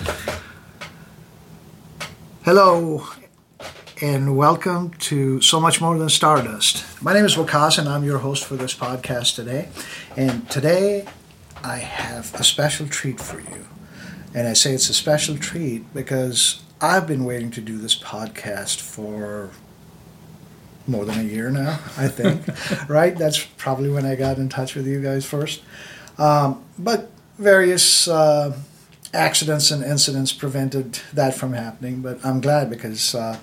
Hello, and welcome to So Much More Than Stardust. My name is Wakas, and I'm your host for this podcast today. And today, I have a special treat for you. And I say it's a special treat because I've been waiting to do this podcast for more than a year now, I think. Right? That's probably when I got in touch with you guys first. But various accidents and incidents prevented that from happening. But I'm glad because I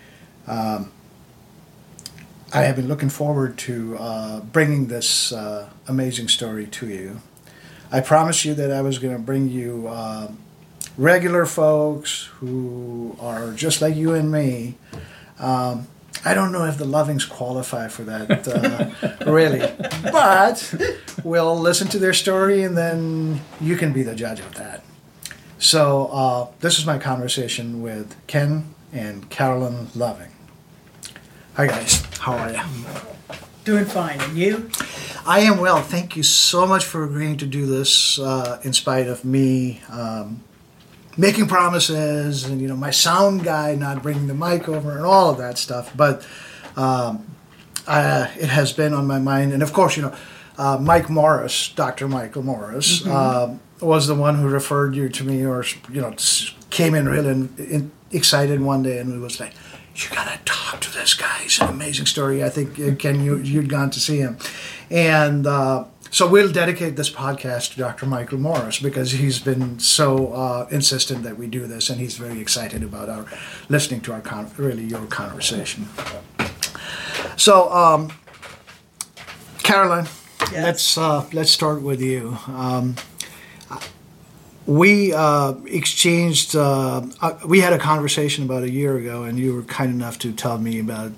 have been looking forward to bringing this amazing story to you. I promised you that I was going to bring you regular folks who are just like you and me. I don't know if the Lovings qualify for that, really. But we'll listen to their story, and then you can be the judge of that. So this is my conversation with Ken and Carolyn Loving. Hi, guys. How are you? Doing fine. And you? I am well. Thank you so much for agreeing to do this in spite of me making promises and, my sound guy not bringing the mic over and all of that stuff. But it has been on my mind. And, of course, Mike Morris, Dr. Michael Morris, was the one who referred you to me or, came in really excited one day and was like, you got to talk to this guy. He's an amazing story. I think, Ken, you'd gone to see him. And so we'll dedicate this podcast to Dr. Michael Morris because he's been so insistent that we do this, and he's very excited about listening to your conversation. So, Caroline, yes. let's start with you. We exchanged. We had a conversation about a year ago, and you were kind enough to tell me about,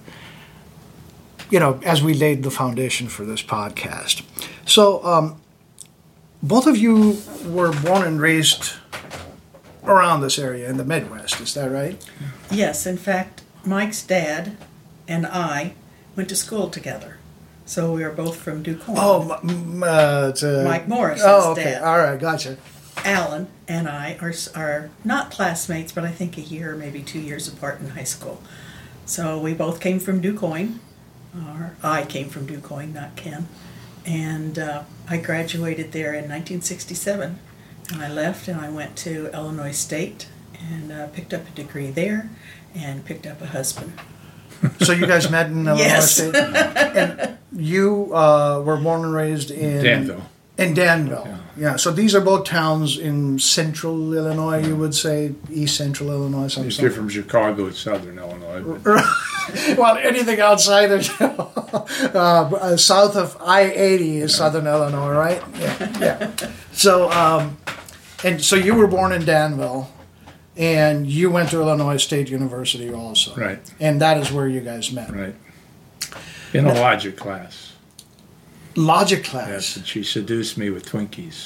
as we laid the foundation for this podcast. So, both of you were born and raised around this area in the Midwest. Is that right? Yes. In fact, Mike's dad and I went to school together. So we are both from DuQuoin. Oh, Mike Morris. Oh, okay. Dad. All right, gotcha. Alan and I are not classmates, but I think a year, maybe 2 years apart in high school. So we both came from DuQuoin. Or I came from DuQuoin, not Ken. And I graduated there in 1967. And I left and I went to Illinois State and picked up a degree there and picked up a husband. So you guys met in Illinois Yes. State? And you were born and raised in Danville. In Danville, yeah. So these are both towns in central Illinois, you would say, east central Illinois, something. It's different from Chicago to southern Illinois. Well, anything outside of south of I-80 is southern Illinois, right? Yeah. So, so you were born in Danville, and you went to Illinois State University also. Right. And that is where you guys met. Right. In a logic class. Logic class. Yes, and she seduced me with Twinkies.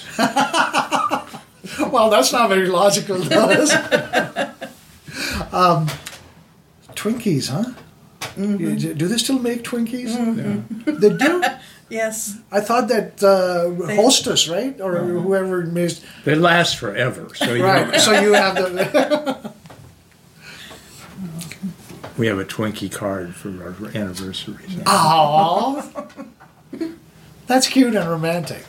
Well, that's not very logical, though, is it? Twinkies, huh? Mm-hmm. Do they still make Twinkies? Mm-hmm. Yeah. They do? Yes. I thought that Hostess, right? Or whoever made... They last forever. So right, so you have the... We have a Twinkie card for our anniversary. So. Aww. That's cute and romantic.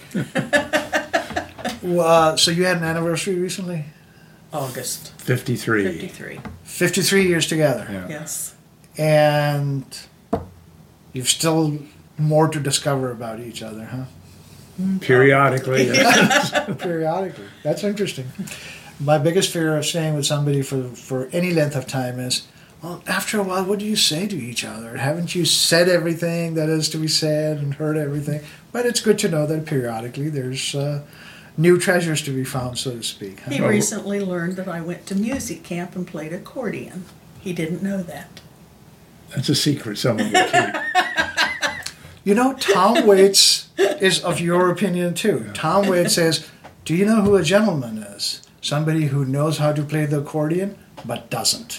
So you had an anniversary recently? August. 53. 53. 53 years together. Yeah. Yes. And you've still more to discover about each other, huh? Periodically. Yes. Periodically. That's interesting. My biggest fear of staying with somebody for any length of time is, well, after a while, what do you say to each other? Haven't you said everything that is to be said and heard everything? But it's good to know that periodically there's new treasures to be found, so to speak. Huh? He recently learned that I went to music camp and played accordion. He didn't know that. That's a secret someone will keep. Tom Waits is of your opinion, too. Yeah. Tom Waits says, do you know who a gentleman is? Somebody who knows how to play the accordion, but doesn't.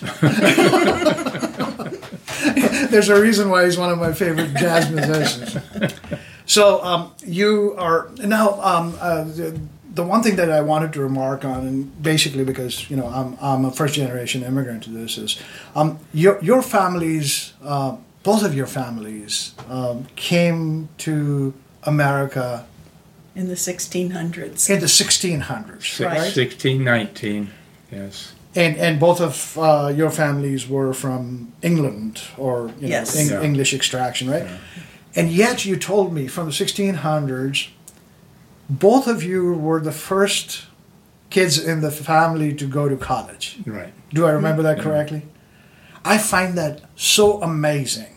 There's a reason why he's one of my favorite jazz musicians. So you are now the one thing that I wanted to remark on, and basically because I'm a first generation immigrant to this, is your families, both of your families, came to America In the 1600s. in the 1600s, Right. 1619, yes. And both of your families were from England or Yes. Yeah. English extraction, right? Yeah. And yet you told me from the 1600s, both of you were the first kids in the family to go to college. Right. Do I remember that correctly? I find that so amazing.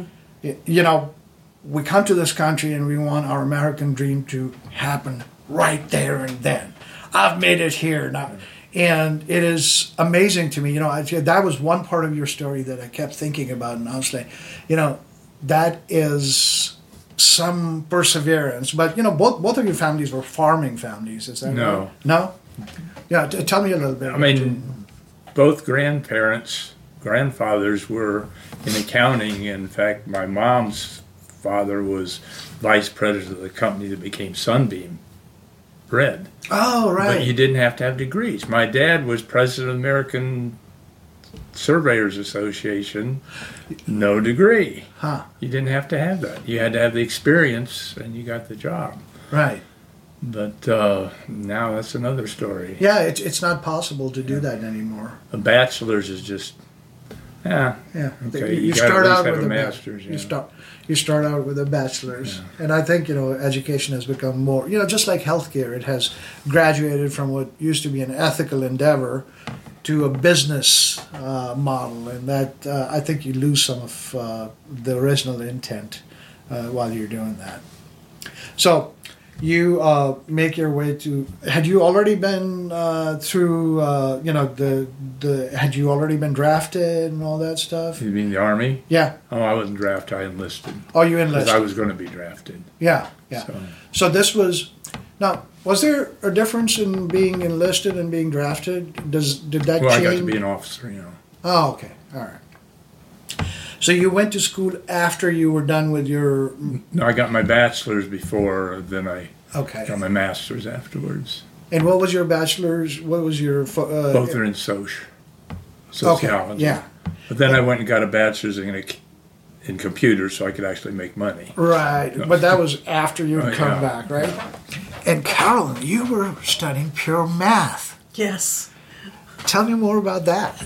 We come to this country and we want our American dream to happen right there and then. I've made it here now. And it is amazing to me. That was one part of your story that I kept thinking about. And I was like, that is some perseverance. But, both of your families were farming families. Is that No. right? No? Yeah, tell me a little bit. I mean, both grandfathers were in accounting. In fact, my mom's father was vice president of the company that became Sunbeam Bread. Oh, right. But you didn't have to have degrees. My dad was president of the American Surveyors Association, no degree. Huh. You didn't have to have that. You had to have the experience, and you got the job. Right. But now that's another story. Yeah, it's not possible to do that anymore. A bachelor's is just, Yeah. okay. You gotta start at least out have with a a master's. You start out with a bachelor's, and I think education has become more. Just like healthcare, it has graduated from what used to be an ethical endeavor to a business model, and that I think you lose some of the original intent while you're doing that. So. You make your way to. Had you already been through? Had you already been drafted and all that stuff? You mean the Army? Yeah. Oh, I wasn't drafted. I enlisted. Oh, you Because enlisted. I was going to be drafted. Yeah. So, So this was. Now, was there a difference in being enlisted and being drafted? Did that well, change? I got to be an officer, Oh, okay. All right. So you went to school after you were done with your. No, I got my bachelor's before, then I Okay. got my master's afterwards. And what was your bachelor's? What was your? Both are in sociology. Yeah. But then I went and got a bachelor's in computers so I could actually make money. Right, but that was after you had Oh, come yeah. back, right? And Carolyn, you were studying pure math. Yes. Tell me more about that.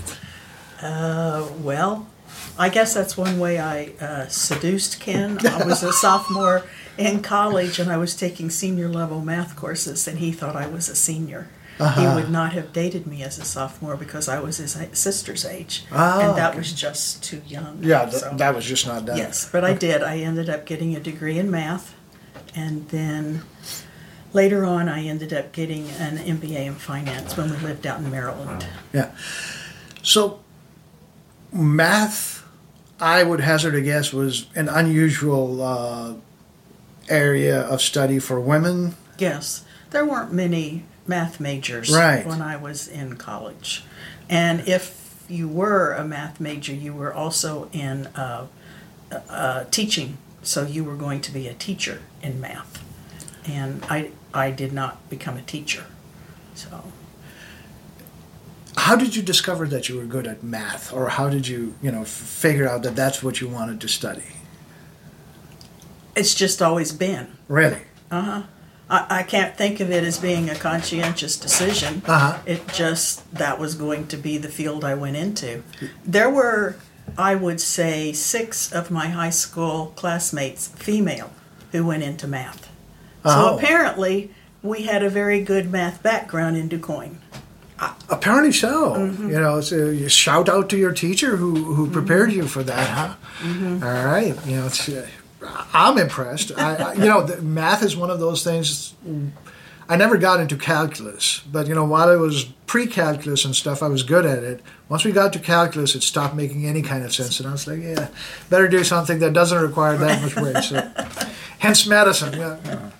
Well, I guess that's one way I seduced Ken. I was a sophomore in college and I was taking senior level math courses, and he thought I was a senior. He would not have dated me as a sophomore because I was his sister's age, and that was just too young. Yeah, So- that was just not done. Yes, but I did. I ended up getting a degree in math, and then later on I ended up getting an MBA in finance when we lived out in Maryland. Yeah. So, math, I would hazard a guess, was an unusual area of study for women. Yes, there weren't many math majors Right. when I was in college. And if you were a math major, you were also in teaching. So you were going to be a teacher in math. And I did not become a teacher. So How did you discover that you were good at math? Or how did you, figure out that that's what you wanted to study? it's just always been. Really? I can't think of it as being a conscientious decision. It just, that was going to be the field I went into. There were, I would say, 6 of my high school classmates, female, who went into math. Oh. So apparently, we had a very good math background in DuQuoin. Apparently so. So you shout out to your teacher who prepared you for that, huh? All right. I'm impressed. Math is one of those things. I never got into calculus, but while it was pre-calculus and stuff, I was good at it. Once we got to calculus, it stopped making any kind of sense, and I was like, yeah, better do something that doesn't require that much brain. So, hence medicine. Yeah.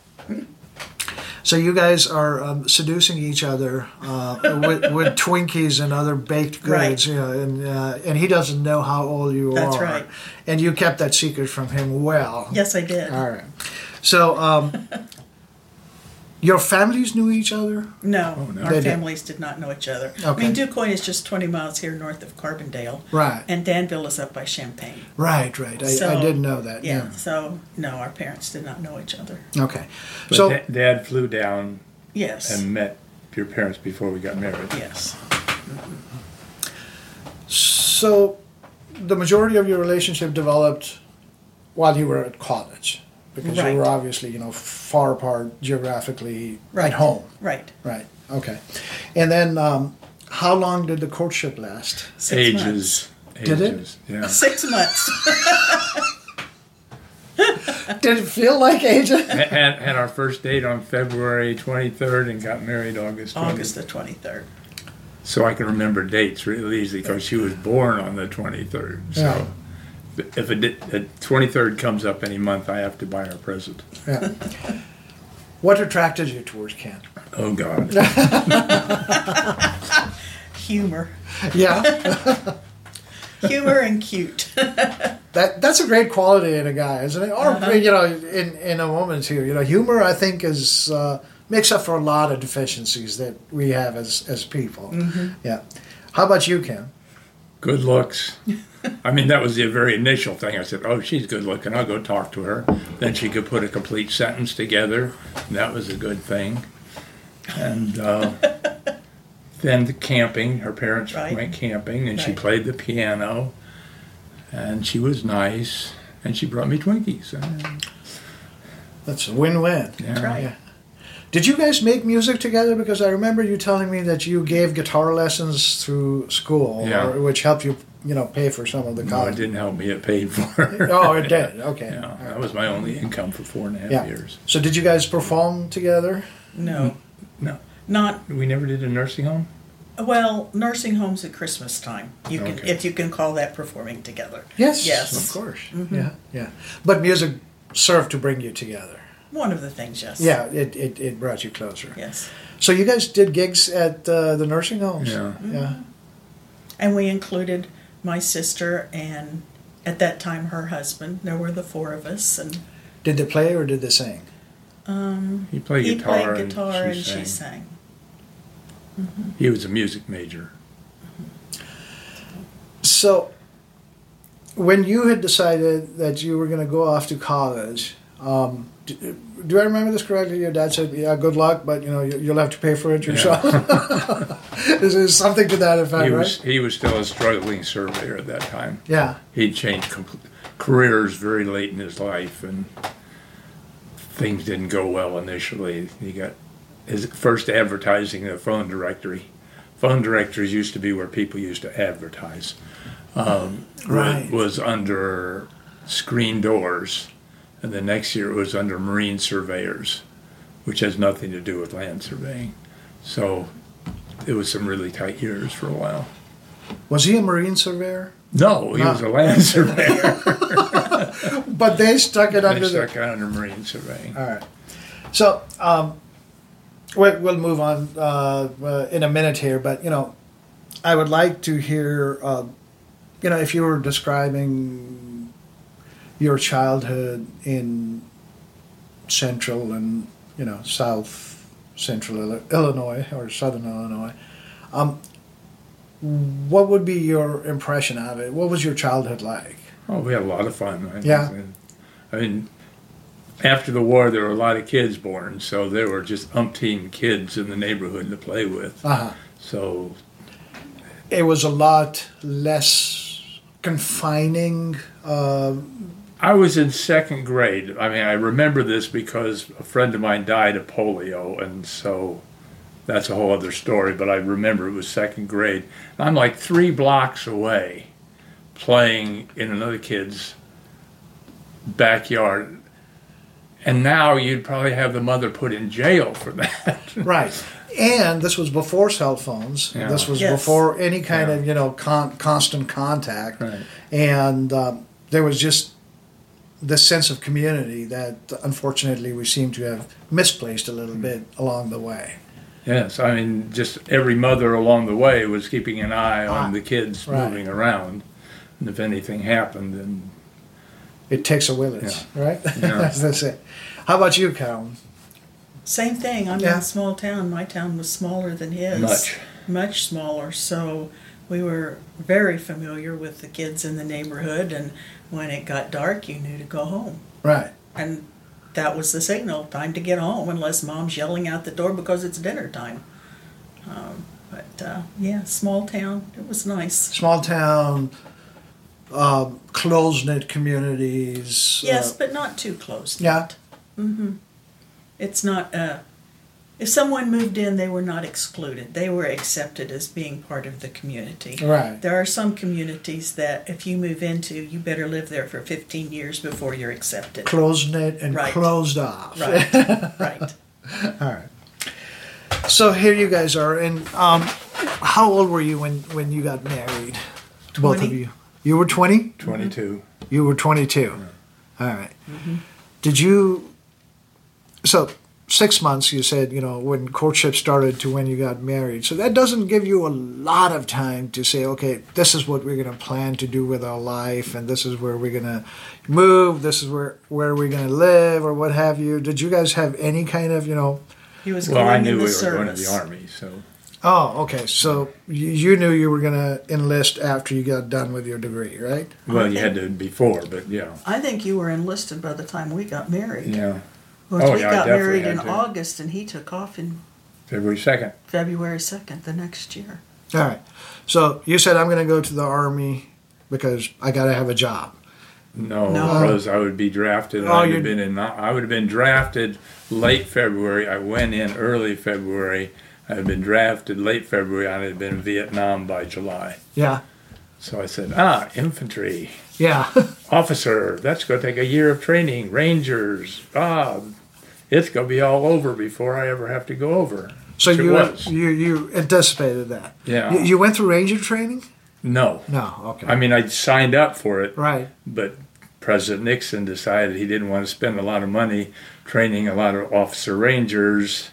So you guys are seducing each other with Twinkies and other baked goods, Right. And he doesn't know how old you are. That's right. And you kept that secret from him well. Yes, I did. All right. So Your families knew each other? No, Oh, no. our They did. families did not know each other. Okay. I mean, DuQuoin is just 20 miles here north of Carbondale. Right. And Danville is up by Champaign. Right. I didn't know that. Yeah, so no, our parents did not know each other. Okay. But So, Dad flew down Yes. and met your parents before we got married. Yes. so the majority of your relationship developed while you were at college, because Right. you were obviously, far apart geographically Right. at home. Right. Right. Okay. And then, how long did the courtship last? 6 months. Ages. Did it? Ages, yeah. 6 months. Did it feel like ages? Had our first date on February 23rd and got married August 20th. August the 23rd. So I can remember dates really easily because she was born on the 23rd. So if the 23rd comes up any month, I have to buy her a present. Yeah. What attracted you towards Ken? Oh, God. Humor. Yeah. Humor and cute. That's a great quality in a guy, isn't it? Or in a woman too. Humor I think is makes up for a lot of deficiencies that we have as people. Mm-hmm. Yeah. How about you, Ken? Good looks. I mean, that was the very initial thing. I said, oh, she's good looking. I'll go talk to her. Then she could put a complete sentence together. And that was a good thing. And then the camping. Her parents Right. went camping, and she Right. played the piano. And she was nice. And she brought me Twinkies. That's a win-win. Yeah. Right. Yeah. Did you guys make music together? Because I remember you telling me that you gave guitar lessons through school, Yeah. which helped you, pay for some of the No, it college. didn't help me. It paid for it. Oh, it did. Okay. Yeah, All that right. was my only income for 4.5 Yeah. years. So did you guys perform together? No. No. Not, We never did a nursing home? well, nursing homes at Christmas time. You can, Okay. if you can call that performing together. Yes. Yes. Of course. Yeah. But music served to bring you together. One of the things, yes. Yeah, it brought you closer. Yes. So you guys did gigs at the nursing homes? Yeah. Yeah. And we included my sister and at that time her husband. There were the four of us, and Did they play or did they sing? He played he guitar, played guitar and sang. she sang. He was a music major. So when you had decided that you were going to go off to college, do I remember this correctly? Your dad said, "Yeah, good luck, but you'll have to pay for it yourself." There's something to that effect, right? He was still a struggling surveyor at that time. Yeah. He'd changed careers very late in his life, and things didn't go well initially. He got his first advertising in the phone directory. Phone directories used to be where people used to advertise. Right. Was under screen doors, and the next year it was under marine surveyors, which has nothing to do with land surveying. So it was some really tight years for a while. Was he a marine surveyor? No, he was a land surveyor. But they stuck it They under stuck out under marine surveying. All right. So we'll move on in a minute here, but I would like to hear, if you were describing your childhood in central and south central Illinois or southern Illinois. What would be your impression of it? What was your childhood like? Oh, we had a lot of fun. Yeah. I mean, after the war, there were a lot of kids born, so there were just umpteen kids in the neighborhood to play with. Uh-huh. So It was a lot less confining. I was in second grade. I mean, I remember this because a friend of mine died of polio, and so that's a whole other story, but I remember it was second grade. I'm like 3 blocks away playing in another kid's backyard. And now you'd probably have the mother put in jail for that. Right. And this was before cell phones. Yeah. This was Yes. before any kind Yeah. of, constant contact. Right. And there was just this sense of community that, unfortunately, we seem to have misplaced a little bit along the way. Yes, I mean, just every mother along the way was keeping an eye on the kids right. moving around. And if anything happened, then It takes a village, right? Yeah. As they say. How about you, Carolyn? Same thing. I'm in Yeah. a small town. My town was smaller than his. Much smaller. So we were very familiar with the kids in the neighborhood, and when it got dark, you knew to go home. Right. And that was the signal, time to get home, unless mom's yelling out the door because it's dinner time. Yeah, small town. It was nice. Small town, close-knit communities. Yes, but not too close. Yeah. It's not, if someone moved in, they were not excluded. They were accepted as being part of the community. Right. There are some communities that if you move into, you better live there for 15 years before you're accepted. Close-knit and Right. closed off. Right, right. All right. So here you guys are, and how old were you when you got married? Both of 20. you. You were 20? 22. You were 22. All right. Did you? So 6 months, you said, when courtship started to when you got married. So that doesn't give you a lot of time to say, okay, this is what we're going to plan to do with our life, and this is where we're going to move. This is where we're going to live, or what have you. Did you guys have any kind of, He was Well, I going knew in we the were going to the service. Army, so Oh, okay. So you knew you were going to enlist after you got done with your degree, right? well, you had to before, but yeah, I think you were enlisted by the time we got married. yeah. Because Oh, we yeah, I got definitely married had in to. August, and he took off in February 2nd. February 2nd the next year. All right. So you said, I'm going to go to the Army because I got to have a job. No, No. because I would be drafted. Oh, I would you'd- have been in. I would have been drafted late February. I went in early February. I had been drafted late February. I had been in Vietnam by July. Yeah. So I said, infantry Yeah. officer. That's going to take a year of training. Rangers. It's going to be all over before I ever have to go over. So Which it was. you anticipated that. Yeah. You went through Ranger training? No. No. Okay. I mean, I signed up for it. Right. But President Nixon decided he didn't want to spend a lot of money training a lot of officer rangers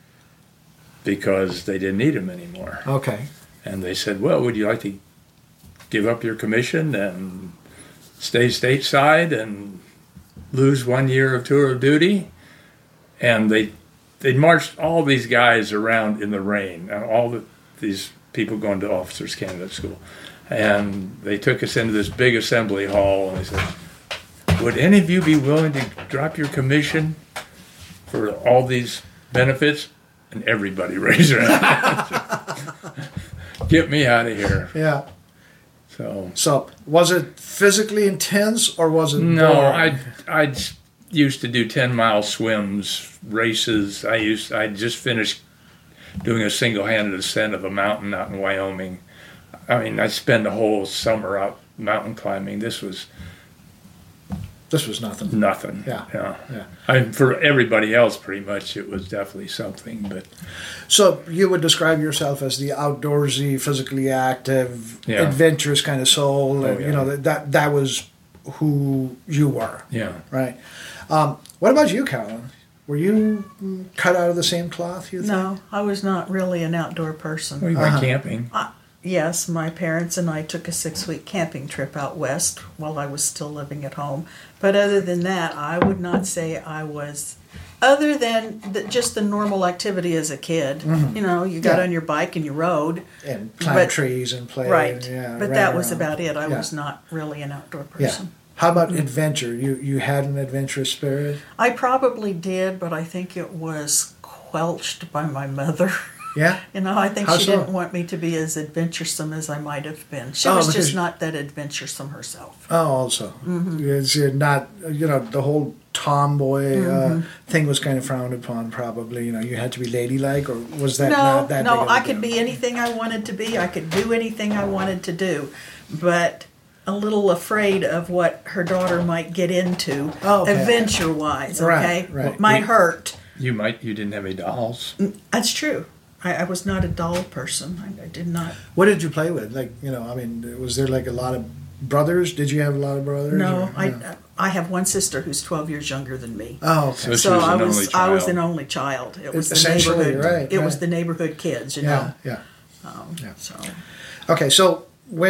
because they didn't need them anymore. Okay. And they said, well, would you like to give up your commission and stay stateside and lose 1 year of tour of duty? And they marched all these guys around in the rain, and these people going to officers candidate school. And they took us into this big assembly hall, and they said, would any of you be willing to drop your commission for all these benefits? And everybody raised their hand. Get me out of here. Yeah. So So was it physically intense or was it no, boring? I used to do 10-mile swims, races. I just finished doing a single-handed ascent of a mountain out in Wyoming. I mean, I spent a whole summer out mountain climbing. This was This was nothing. nothing. Yeah. Yeah. I mean, for everybody else, pretty much, it was definitely something. But So you would describe yourself as the outdoorsy, physically active, Yeah. adventurous kind of soul, and yeah. you know that was who you were, yeah, right? What about you, Carolyn? Were you cut out of the same cloth? You think? No, I was not really an outdoor person. we went camping. Yes, my parents and I took a 6-week camping trip out west while I was still living at home. But other than that, I would not say I was, other than just the normal activity as a kid. You know, you got Yeah. on your bike and you rode. And plant But- trees and play. Right. And, yeah, But ran that was around. about it. I Yeah. was not really an outdoor Yeah. person. How about adventure? You had an adventurous spirit. I probably did, but I think it was quelched by my mother. Yeah. You know, I think How she so? didn't want me to be as adventuresome as I might have been. She Oh, was because- just not that adventuresome herself. Oh, also, you're not. The whole tomboy thing was kind of frowned upon. Probably, you had to be ladylike, or was that No, not that? big no, of a I could deal? be anything I wanted to be. I could do anything I wanted to do, but a little afraid of what her daughter might get into, Oh, okay. adventure-wise. Right, Okay, right. might hurt. You didn't have any dolls. That's true. I was not a doll person. I did not. What did you play with? Was there like a lot of brothers? Did you have a lot of brothers? No, or- I have one sister who's 12 years younger than me. Oh, okay. So she So was I an was only I was child. an only child. It was the Essentially, neighborhood. right, It was right. the neighborhood kids, you yeah, know. yeah. So Okay, so when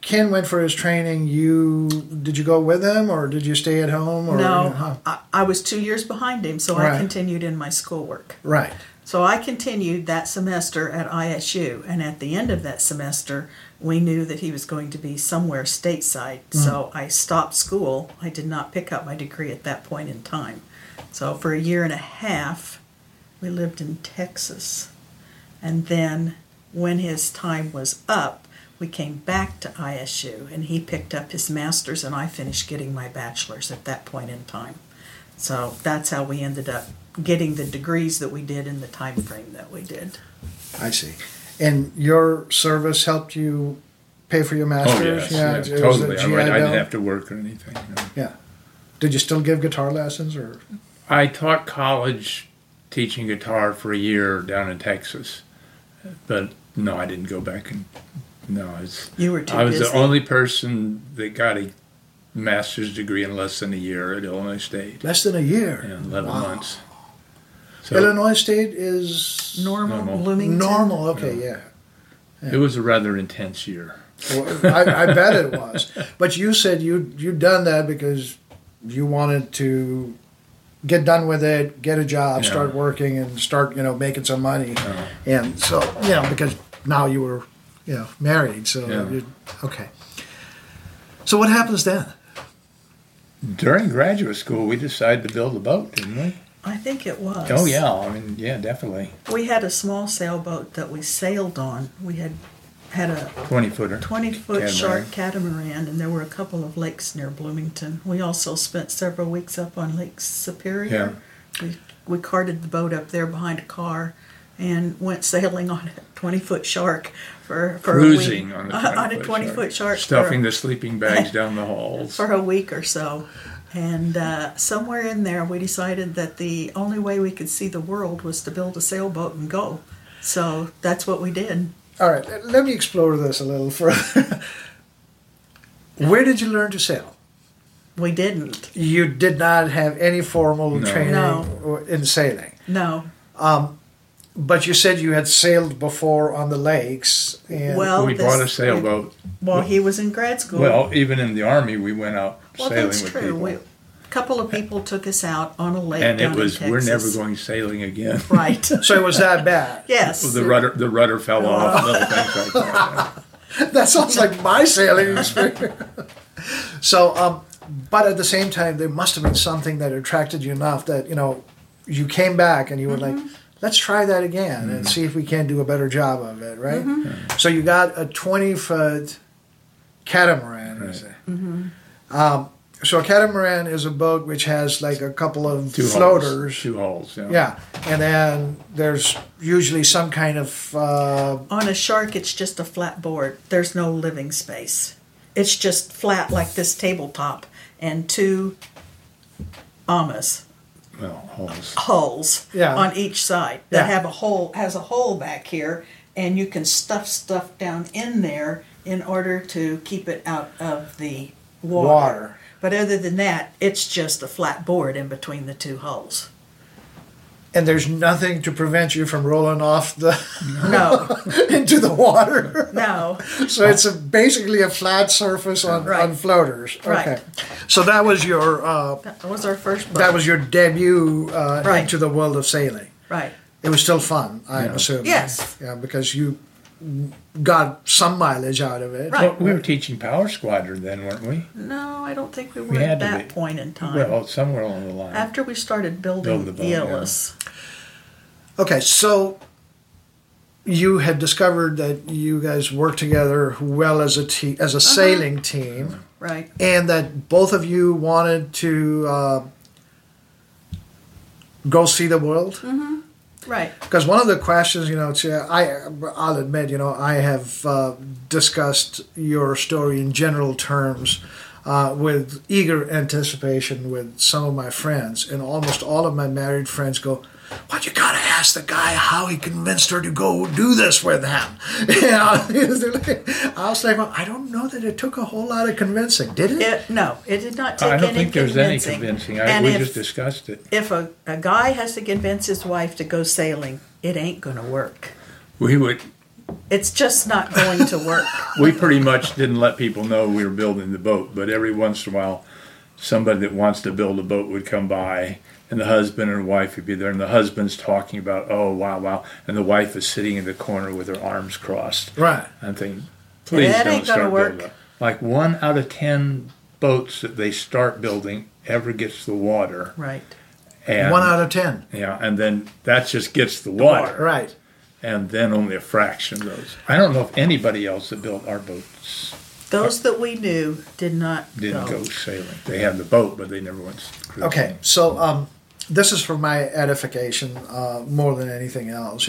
Ken went for his training, did you go with him, or did you stay at home? Or, No, I was 2 years behind him, so I Right. continued in my schoolwork. Right. So I continued that semester at ISU, and at the end of that semester, we knew that he was going to be somewhere stateside. So I stopped school. I did not pick up my degree at that point in time. So for a year and a half, we lived in Texas. And then when his time was up, we came back to ISU, and he picked up his master's, and I finished getting my bachelor's at that point in time. So that's how we ended up getting the degrees that we did in the time frame that we did. I see. And your service helped you pay for your Oh, master's? yes, it was totally. a I GI didn't Bill? have to work or anything. No. Yeah. Did you still give guitar lessons, or? I taught college teaching guitar for a year down in Texas, but no, I didn't go back and You were too I was busy. the only person that got a master's degree in less than a year at Illinois State. Less than a year. Yeah, 11 Wow. months. So Illinois State is Normal, Bloomington. normal. Okay, yeah. it was a rather intense year. Well, I bet it was. But you said you'd done that because you wanted to get done with it, get a job, Yeah. start working, and start making some money. Yeah. And so because now you were married. So Yeah. okay. So what happens then? During graduate school, we decided to build a boat, didn't we? I think it was. Oh, yeah. I mean, yeah, definitely. We had a small sailboat that we sailed on. We had a 20-footer. 20-foot shark catamaran, and there were a couple of lakes near Bloomington. We also spent several weeks up on Lake Superior. We carted the boat up there behind a car and went sailing on a 20-foot shark for Cruising a on week. the On a 20-foot shark. Stuffing the sleeping bags down the halls. For a week or so. And somewhere in there, we decided that the only way we could see the world was to build a sailboat and go. So that's what we did. All right, let me explore this a little further. Where did you learn to sail? We didn't. You did not have any formal No. training No. in sailing. No. But you said you had sailed before on the lakes. And Well, We bought a sailboat. Well, he was in grad school. Well, even in the Army, we went out sailing that's with true. people. A couple of people took us out on a lake And down it was, in we're Texas. never going sailing again. Right. so it was that bad. Yes. The rudder fell off, little things like that. That sounds like my sailing experience. So, but at the same time, there must have been something that attracted you enough that, you came back and you were like, let's try that again and see if we can do a better job of it, right? So you got a 20-foot catamaran, Right. is it? So a catamaran is a boat which has like a couple of Two floaters. Hulls, 2 hulls, yeah. Yeah, and then there's usually some kind of On a shark, it's just a flat board. There's no living space. It's just flat like this tabletop and 2 amas, Well, hulls. hulls Yeah. on each side that Yeah. has a hole back here, and you can stuff stuff down in there in order to keep it out of the water. But other than that, it's just a flat board in between the 2 hulls. and there's nothing to prevent you from rolling off the No, into the water. no. So it's basically a flat surface on, Right. on floaters. Right. Okay. So that was your That was our first boat. that was your debut Right. into the world of sailing. right. It was still fun, I'm Yeah. assuming. Yes. Yeah, because you got some mileage out of it. Right. Well, we were teaching Power Squadron then, weren't we? No, I don't think we were We at had to that be. point in time. Well, somewhere along the line. After we started Build building the boat, yeah. ELS. Okay, so you had discovered that you guys worked together well as a as a sailing team, Right. and that both of you wanted to go see the world. Right. Because one of the questions, I'll admit, I have discussed your story in general terms with eager anticipation with some of my friends, and almost all of my married friends go, "Well, you gotta ask the guy how he convinced her to go do this with him." I was like, well, I don't know that it took a whole lot of convincing, did it? No, it did not take I don't any think there's any convincing. convincing. And We if, just discussed it. if a guy has to convince his wife to go sailing, it ain't going to work. We would It's just not going to work. We pretty much didn't let people know we were building the boat, but every once in a while, somebody that wants to build a boat would come by, and the husband and wife would be there, and the husband's talking about, oh, wow, and the wife is sitting in the corner with her arms crossed. Right. I'm thinking, please That don't ain't gonna start work. building that. Like 1 out of 10 boats that they start building ever gets the water. Right. And, 1 out of 10. Yeah, and then that just gets the water. Right. And then only a fraction of those. I don't know if anybody else that built our boats Those that we knew did not didn't go sailing. They had the boat, but they never went cruising. Okay, so this is for my edification more than anything else.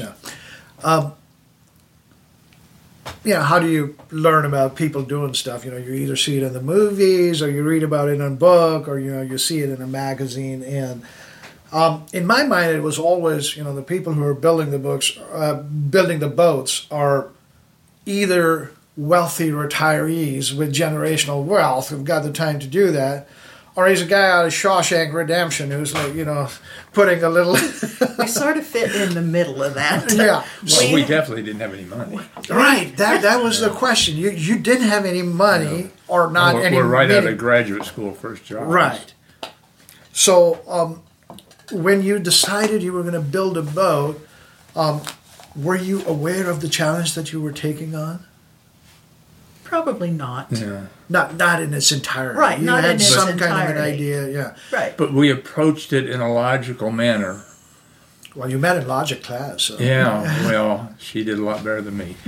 How do you learn about people doing stuff? You either see it in the movies, or you read about it in a book, or you see it in a magazine. And in my mind, it was always the people who are building the boats are either wealthy retirees with generational wealth who've got the time to do that, or he's a guy out of Shawshank Redemption who's putting a little. We sort of fit in the middle of that. Yeah. Well, we definitely didn't have any money. Right. That was the question. You didn't have any money or not any. We're right out of graduate school, first job. Right. So when you decided you were going to build a boat, were you aware of the challenge that you were taking on? Probably not. Yeah. Not in its entirety. Right, You not had in its some kind of an entirety. idea, yeah. Right. But we approached it in a logical manner. Well, you met in logic class. So. Yeah, well, she did a lot better than me.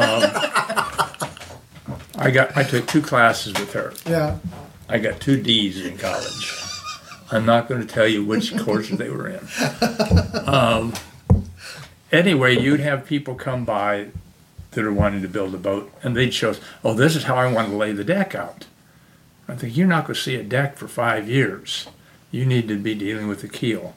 I took 2 classes with her. Yeah. I got 2 D's in college. I'm not going to tell you which courses they were in. Anyway, you'd have people come by that are wanting to build a boat, and they'd show us, oh, this is how I want to lay the deck out. I think, you're not going to see a deck for 5 years. You need to be dealing with the keel.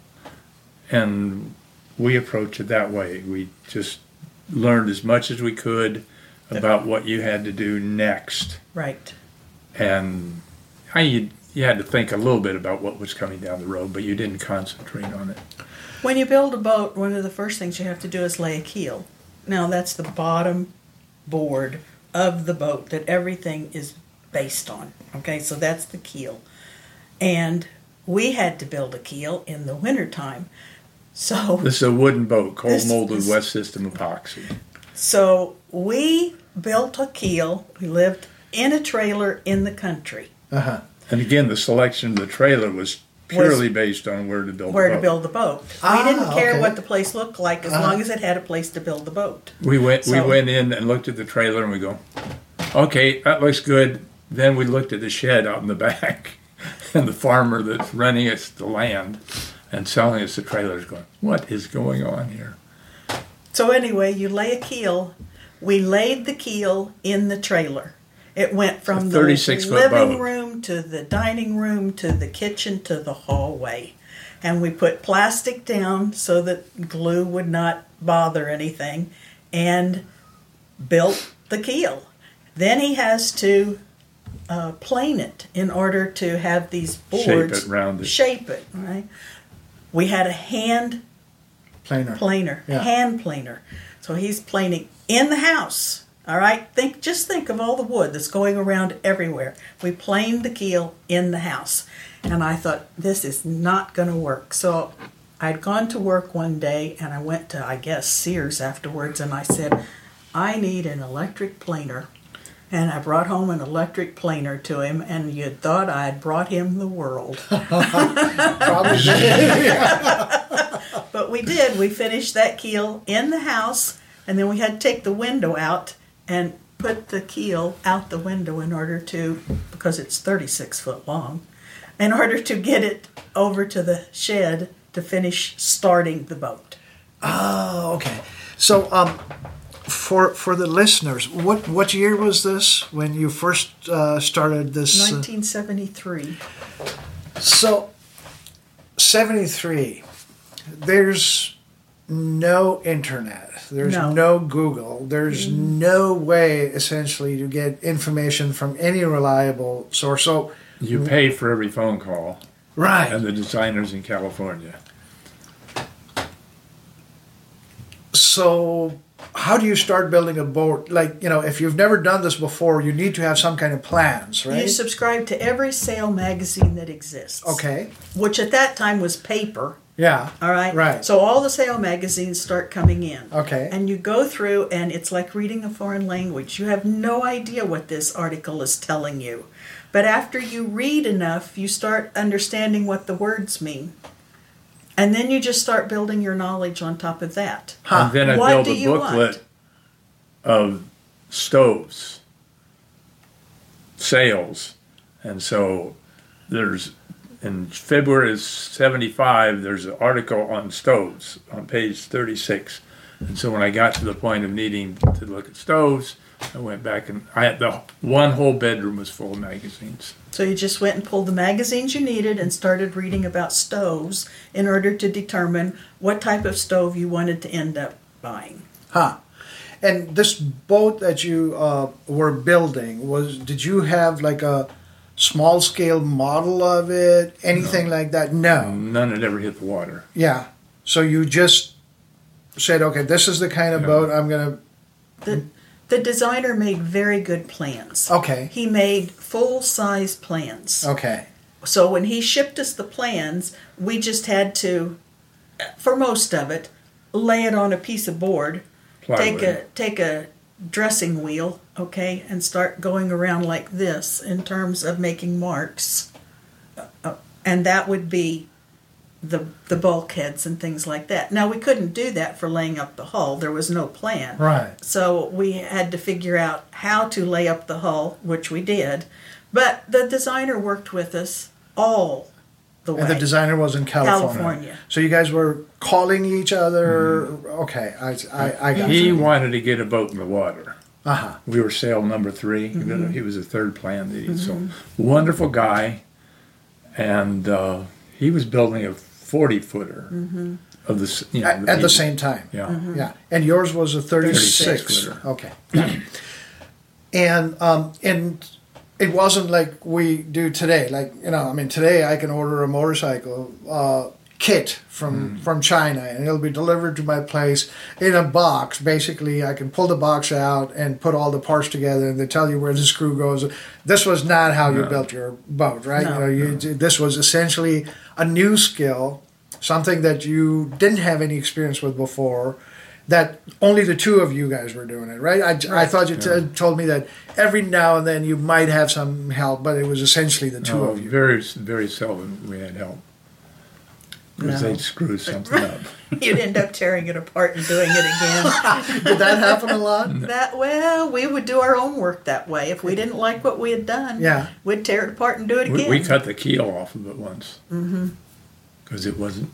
And we approached it that way. We just learned as much as we could about what you had to do next. Right. And you had to think a little bit about what was coming down the road, but you didn't concentrate on it. When you build a boat, one of the first things you have to do is lay a keel. Now, that's the bottom board of the boat that everything is based on. Okay, so that's the keel. And we had to build a keel in the wintertime. So This is a wooden boat, cold This- molded this- West System epoxy. So we built a keel. We lived in a trailer in the country. Uh-huh. And again, the selection of the trailer was purely based on where to build Where the boat. to build the boat. Ah, We didn't care okay. what the place looked like as long as it had a place to build the boat. We went So- in and looked at the trailer and we go, okay, that looks good. Then we looked at the shed out in the back, and the farmer that's running us the land and selling us the trailers going, what is going on here? So anyway, you lay a keel. We laid the keel in the trailer. It went from A the 36-foot living boat. room to the dining room to the kitchen to the hallway. And we put plastic down so that glue would not bother anything and built the keel. Then he has to plane it in order to have these boards. Shape it, round it. Shape it, right? We had a hand planer, Yeah. hand planer. So he's planing in the house. All right, just think of all the wood that's going around everywhere. We planed the keel in the house, and I thought this is not going to work. So I'd gone to work one day, and I went to, I guess, Sears afterwards, and I said, I need an electric planer. And I brought home an electric planer to him, and you'd thought I'd brought him the world. Probably. But we did. We finished that keel in the house, and then we had to take the window out and put the keel out the window in order to, because it's 36 foot long, in order to get it over to the shed to finish starting the boat. Oh, okay. So, for the listeners, what year was this when you first started this? 1973. So, 73. There's no internet. There's No. no Google. There's no way, essentially, to get information from any reliable source. So, You pay for every phone call, right. and the designers in California. So, how do you start building a boat? Like, if you've never done this before, you need to have some kind of plans, right? You subscribe to every sail magazine that exists. Okay. Which at that time was paper. Yeah. All right? Right. So all the sail magazines start coming in. Okay. And you go through, and it's like reading a foreign language. You have no idea what this article is telling you. But after you read enough, you start understanding what the words mean. And then you just start building your knowledge on top of that. And then I What built do a you booklet want? of stoves, sails. And so there's, in February of 75, there's an article on stoves on page 36. And so when I got to the point of needing to look at stoves, I went back and I had the one whole bedroom was full of magazines. So you just went and pulled the magazines you needed and started reading about stoves in order to determine what type of stove you wanted to end up buying. Huh. And this boat that you were building, did you have like a small scale model of it? Anything like that? No. None had ever hit the water. Yeah. So you just said, okay, this is the kind of boat I'm going to... The designer made very good plans. Okay. He made full-size plans. Okay. So when he shipped us the plans, we just had to, for most of it, lay it on a piece of board, Plywood. take a dressing wheel, okay, and start going around like this in terms of making marks. And that would be the bulkheads and things like that. Now, we couldn't do that for laying up the hull. There was no plan. Right. So we had to figure out how to lay up the hull, which we did. But the designer worked with us all the way. And the designer was in California. So you guys were calling each other. Okay, I got He you. wanted to get a boat in the water. Uh-huh. We were sail number 3. He was the third plan that he sold. Wonderful guy. And he was building a 40-footer of the, At the same time. Yeah. Yeah. And yours was a 36. 36-footer. Okay. And it wasn't like we do today. Like, today I can order a motorcycle kit from China, and it'll be delivered to my place in a box. Basically, I can pull the box out and put all the parts together, and they tell you where the screw goes. This was not how you built your boat, right? No. This was essentially a new skill, something that you didn't have any experience with before, that only the two of you guys were doing it, right? I thought you told me that every now and then you might have some help, but it was essentially the two of you. Very, very seldom we had help. Because they'd screw something up. You'd end up tearing it apart and doing it again. Did that happen a lot? We would do our own work that way. If we didn't like what we had done, we'd tear it apart and do it again. We cut the keel off of it once. Because it wasn't...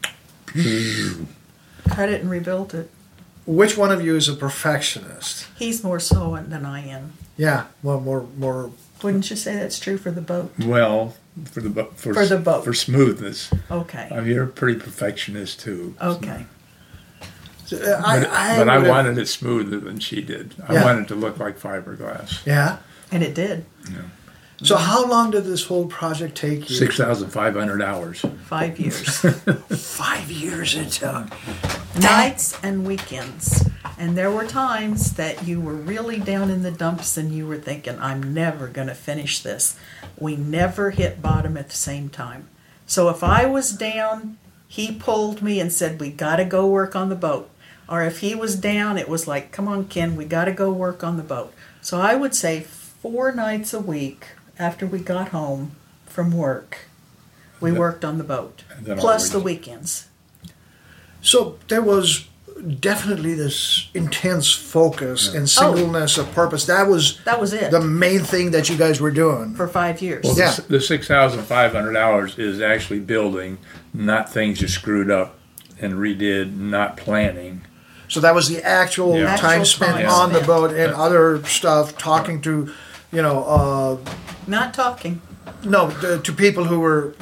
Cut it and rebuilt it. Which one of you is a perfectionist? He's more so than I am. Yeah, well, more. Wouldn't you say that's true for the boat? Well, for the boat. For smoothness. Okay. You're a pretty perfectionist, too. Okay. But I wanted it smoother than she did. I wanted it to look like fiberglass. Yeah. And it did. Yeah. So how long did this whole project take you? 6,500 hours. 5 years. 5 years it took. Nights and weekends. And there were times that you were really down in the dumps and you were thinking, I'm never going to finish this. We never hit bottom at the same time. So if I was down, he pulled me and said, we got to go work on the boat. Or if he was down, it was like, come on, Ken, we got to go work on the boat. So I would say 4 nights a week after we got home from work, we worked on the boat. Plus the weekends. So there was definitely this intense focus and singleness of purpose. That was it. The main thing that you guys were doing. For 5 years. Well, the 6,500 hours is actually building, not things you screwed up and redid, not planning. So that was the actual time spent on the boat and other stuff, talking to, not talking. No, to people who were,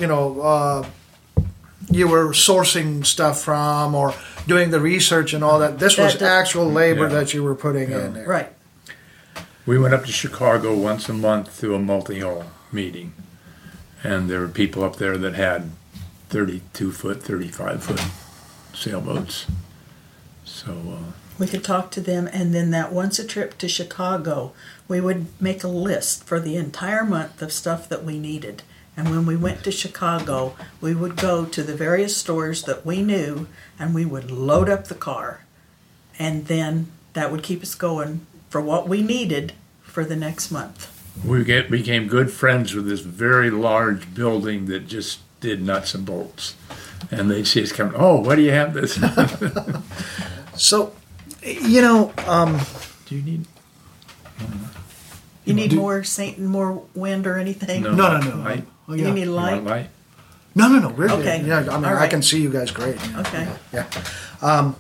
you were sourcing stuff from or doing the research and all that. This was actual labor that you were putting in there. Right. We went up to Chicago once a month to a multi-hull meeting. And there were people up there that had 32-foot, 35-foot sailboats. So We could talk to them, and then that once a trip to Chicago, we would make a list for the entire month of stuff that we needed. And when we went to Chicago, we would go to the various stores that we knew, and we would load up the car. And then that would keep us going for what we needed for the next month. We became good friends with this very large building that just did nuts and bolts. And they'd see us coming, oh, why do you have this? So, Do you need? You need more wind or anything? No. Light? Oh, You yeah. need You light? want light? No. We're Okay. good. Yeah, I mean, All I right. can see you guys great. Yeah. Okay. Yeah.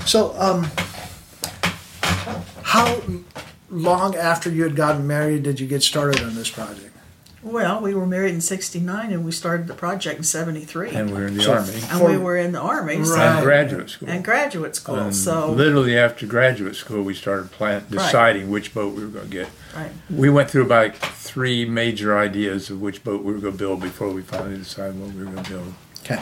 How long after you had gotten married did you get started on this project? Well, we were married in 69 and we started the project in 73. And we were in the So- Army. And we were in the Army so- Right. And graduate school. and graduate school. And So, literally after graduate school, we started deciding which boat we were going to get. right. We went through about 3 major ideas of which boat we were going to build before we finally decided what we were going to build. Okay.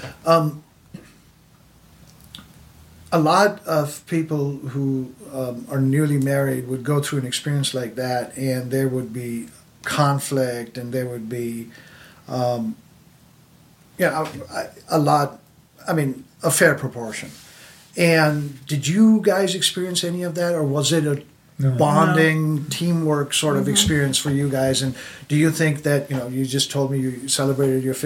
A lot of people who are newly married would go through an experience like that, and there would be conflict, and there would be, a lot, a fair proportion. And did you guys experience any of that, or was it a bonding, teamwork sort of experience for you guys? And do you think that, you just told me you celebrated your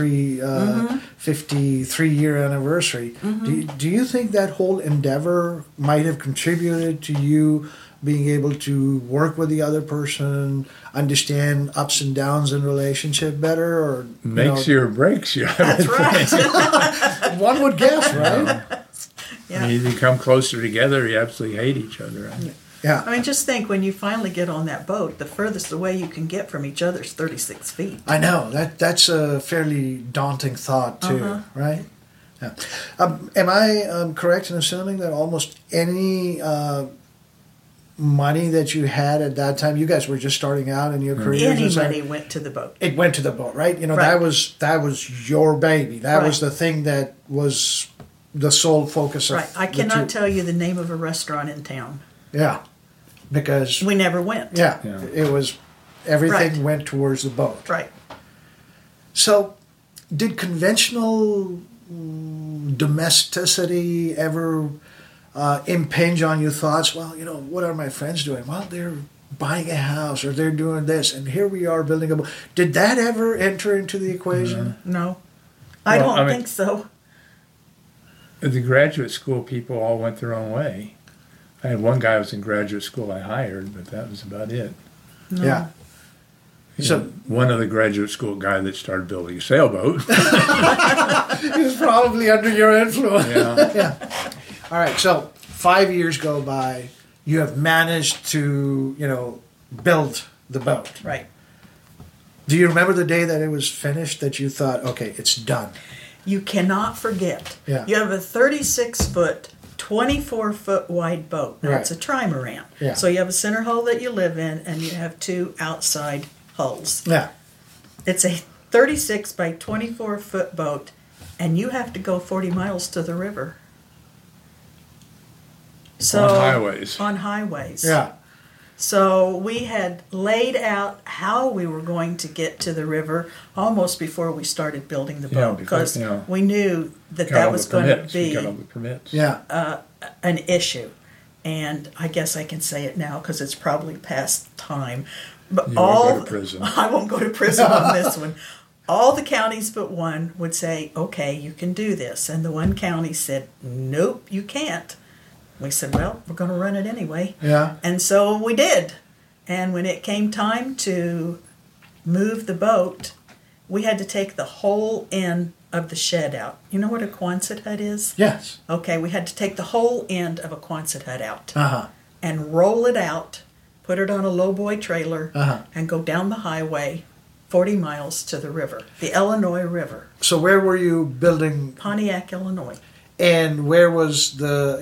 53-year anniversary. Do you think that whole endeavor might have contributed to you being able to work with the other person, understand ups and downs in relationship better, or Makes you or breaks you. That's right. one would guess, right? Yeah. You come closer together, you absolutely hate each other. Yeah. I mean, just think when you finally get on that boat, the furthest away you can get from each other is 36 feet. I know that's a fairly daunting thought too, right? Yeah. Am I correct in assuming that almost any money that you had at that time, you guys were just starting out in your careers? Any is that- money went to the boat. It went to the boat, right? Right. That was your baby. That was Right. the thing that was the sole focus of Right. I the cannot two. tell you the name of a restaurant in town. Yeah, because We never went. yeah, it was everything Right. went towards the boat. Right. So, did conventional domesticity ever impinge on your thoughts? Well, what are my friends doing? Well, they're buying a house, or they're doing this, and here we are building a boat. Did that ever enter into the equation? No. I Well, don't I mean- think so. The graduate school people all went their own way. I had one guy who was in graduate school I hired, but that was about it. No. Yeah. So- One of the graduate school guy that started building a sailboat. He was probably under your influence. Yeah. Yeah. All right. So 5 years go by. You have managed to, build the boat. Right. Do you remember the day that it was finished that you thought, okay, it's done? You cannot forget. Yeah. You have a 36-foot, 24-foot wide boat. Now, Right. it's a trimaran. Yeah. So you have a center hull that you live in, and you have 2 outside hulls. Yeah. It's a 36 by 24-foot boat, and you have to go 40 miles to the river. So On highways. On highways. Yeah. So we had laid out how we were going to get to the river almost before we started building the Yeah, boat, before- because yeah. we knew that Got all that the was going to permits. We got all be the permits. Yeah. an issue. And I guess I can say it now because it's probably past time. But You won't go to prison. I won't go to prison on this one. All the counties but one would say, okay, you can do this. And the one county said, nope, you can't. We said, well, we're going to run it anyway. Yeah. And so we did. And when it came time to move the boat, we had to take the whole end of the shed out. You know what a Quonset hut is? Yes. Okay, we had to take the whole end of a Quonset hut out Uh-huh. and roll it out, put it on a lowboy trailer, Uh-huh. and go down the highway 40 miles to the river, the Illinois River, So where were you building, Pontiac, Illinois. and where was the,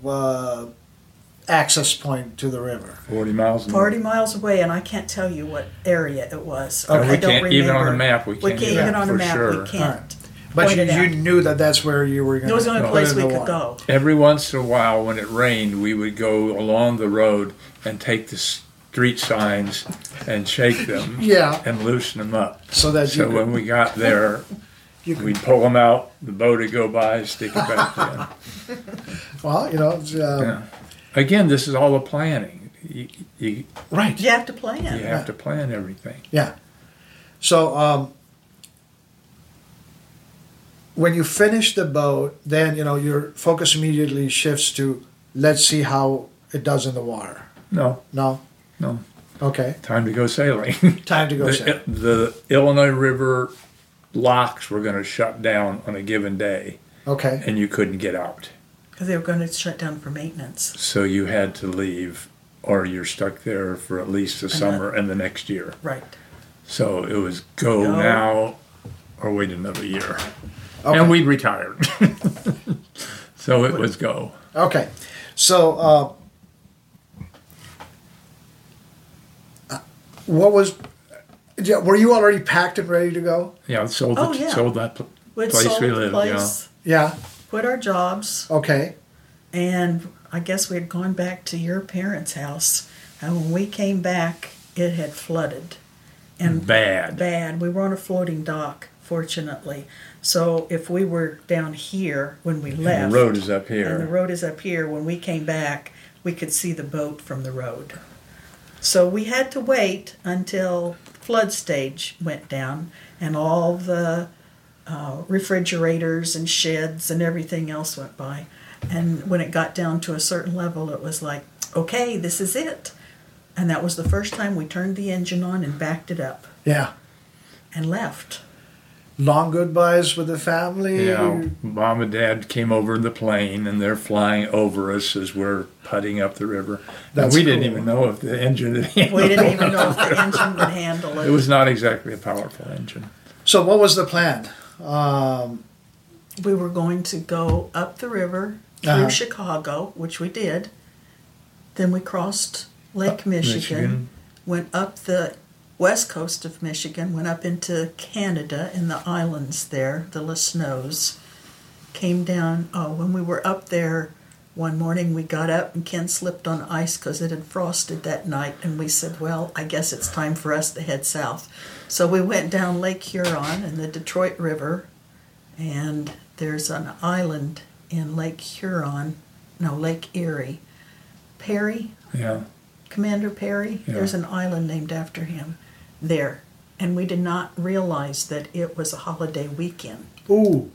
access point to the river? 40 miles. 40 miles away, and I can't tell you what area it was. Okay. I We don't can't, remember. even on a map, we can't Even on a for map, sure. we can't. But pointed you out. knew that that's where you were going It was the only No. place we could go. Every once in a while, when it rained, we would go along the road and take the street signs and shake them Yeah, and loosen them up. so that you So when we got there, you could, we'd pull them out, the boat would go by, stick it back in. well, you know, it's, Yeah. Again, this is all the planning. You right. You have to plan. have to plan everything. Yeah. So when you finish the boat, then you know your focus immediately shifts to let's see how it does in the water. No, No. no. Okay. Time to go sailing. Time to go. Sam. The Illinois River locks were going to shut down on a given day, Okay. and you couldn't get out. Because they were going to shut down for maintenance. So you had to leave, or you're stuck there for at least the summer and the next year. Right. So it was go Go. now, or wait another year. Okay. And we'd retired. So it was go. Okay. So what was? Yeah, were you already packed and ready to go? Yeah, sold, Oh, yeah. sold that We'd place sold we the lived, place, Yeah. quit our jobs, Okay. and I guess we had gone back to your parents' house. And when we came back, it had flooded. And Bad. bad. We were on a floating dock, fortunately. So if we were down here when we And left, the road is up and the here. road is up here, when we came back, we could see the boat from the road. So we had to wait until flood stage went down and all the refrigerators and sheds and everything else went by. And when it got down to a certain level, it was like, okay, this is it. And that was the first time we turned the engine on and backed it up Yeah. and left. Long goodbyes with the family. Yeah, Mom and Dad came over in the plane, and they're flying over us as we're putting up the river. And That's we didn't cool. even know if the engine had handled We didn't even know if the engine would handle it. Was not exactly a powerful engine. So what was the plan? We were going to go up the river through Uh-huh. Chicago, which we did. Then we crossed Lake Michigan, went up the west coast of Michigan, went up into Canada in the islands there, the Les Snows. Came down, when we were up there one morning, we got up and Ken slipped on ice because it had frosted that night. And we said, well, I guess it's time for us to head south. So we went down Lake Huron and the Detroit River. And there's an island in Lake Erie. Perry, Yeah. Commander Perry, Yeah. there's an island named after him there. And we did not realize that it was a holiday weekend. Ooh.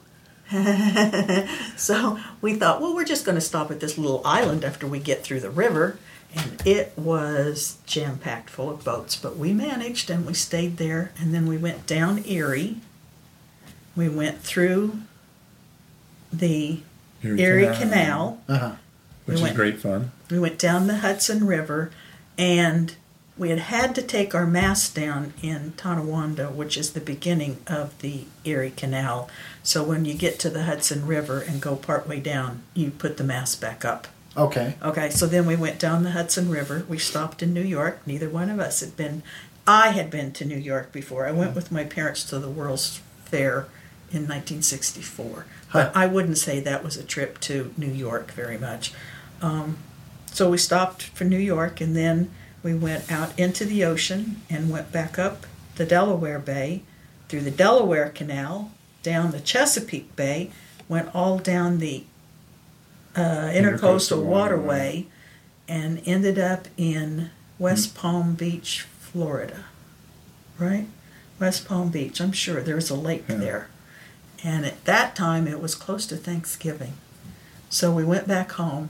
So we thought, well, we're just going to stop at this little island after we get through the river. And it was jam-packed full of boats. But we managed and we stayed there. And then we went down Erie. We went through the Erie Canal. Uh-huh. Which We is went- great fun. We went down the Hudson River, and we had to take our mast down in Tonawanda, which is the beginning of the Erie Canal. So when you get to the Hudson River and go partway down, you put the mast back up. Okay. Okay, so then we went down the Hudson River. We stopped in New York. Neither one of us had been. I had been to New York before. I went with my parents to the World's Fair in 1964. But I wouldn't say that was a trip to New York very much. So we stopped for New York, and then we went out into the ocean and went back up the Delaware Bay, through the Delaware Canal, down the Chesapeake Bay, went all down the Intercoastal Waterway, and ended up in West Palm Beach, Florida. Right? West Palm Beach, I'm sure. There was a lake there. And at that time, it was close to Thanksgiving. So we went back home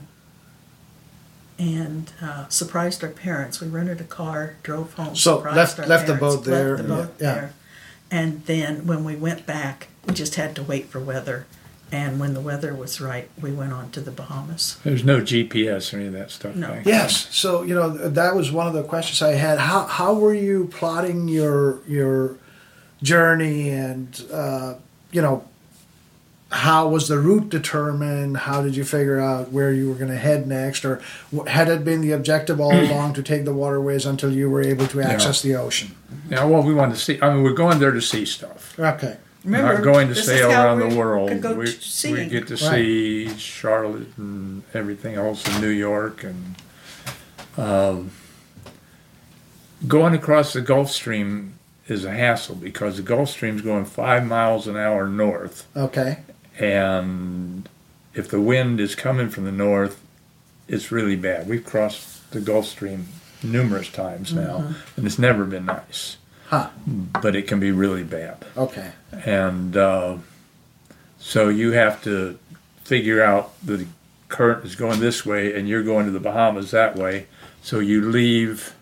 and surprised our parents. We rented a car, drove home, So surprised our left the parents, boat there, left the boat yeah. there. And then when we went back, we just had to wait for weather. And when the weather was right, we went on to the Bahamas. There's no GPS or any of that stuff. No. back then. Yes. So you know that was one of the questions I had. How were you plotting your journey, and you know, how was the route determined? How did you figure out where you were going to head next, or had it been the objective all along to take the waterways until you were able to access the ocean? Yeah, well, we wanted to see. I mean, we're going there to see stuff. Okay. Remember, not going to this sail is how around we the world. could go we seeing. get to Right. see Charlotte and everything else in New York, and going across the Gulf Stream is a hassle because the Gulf Stream's going 5 miles an hour north, Okay. and if the wind is coming from the north, it's really bad. We've crossed the Gulf Stream numerous times now, and it's never been nice. Huh. But it can be really bad. Okay. And so you have to figure out that the current is going this way and you're going to the Bahamas that way. So you leave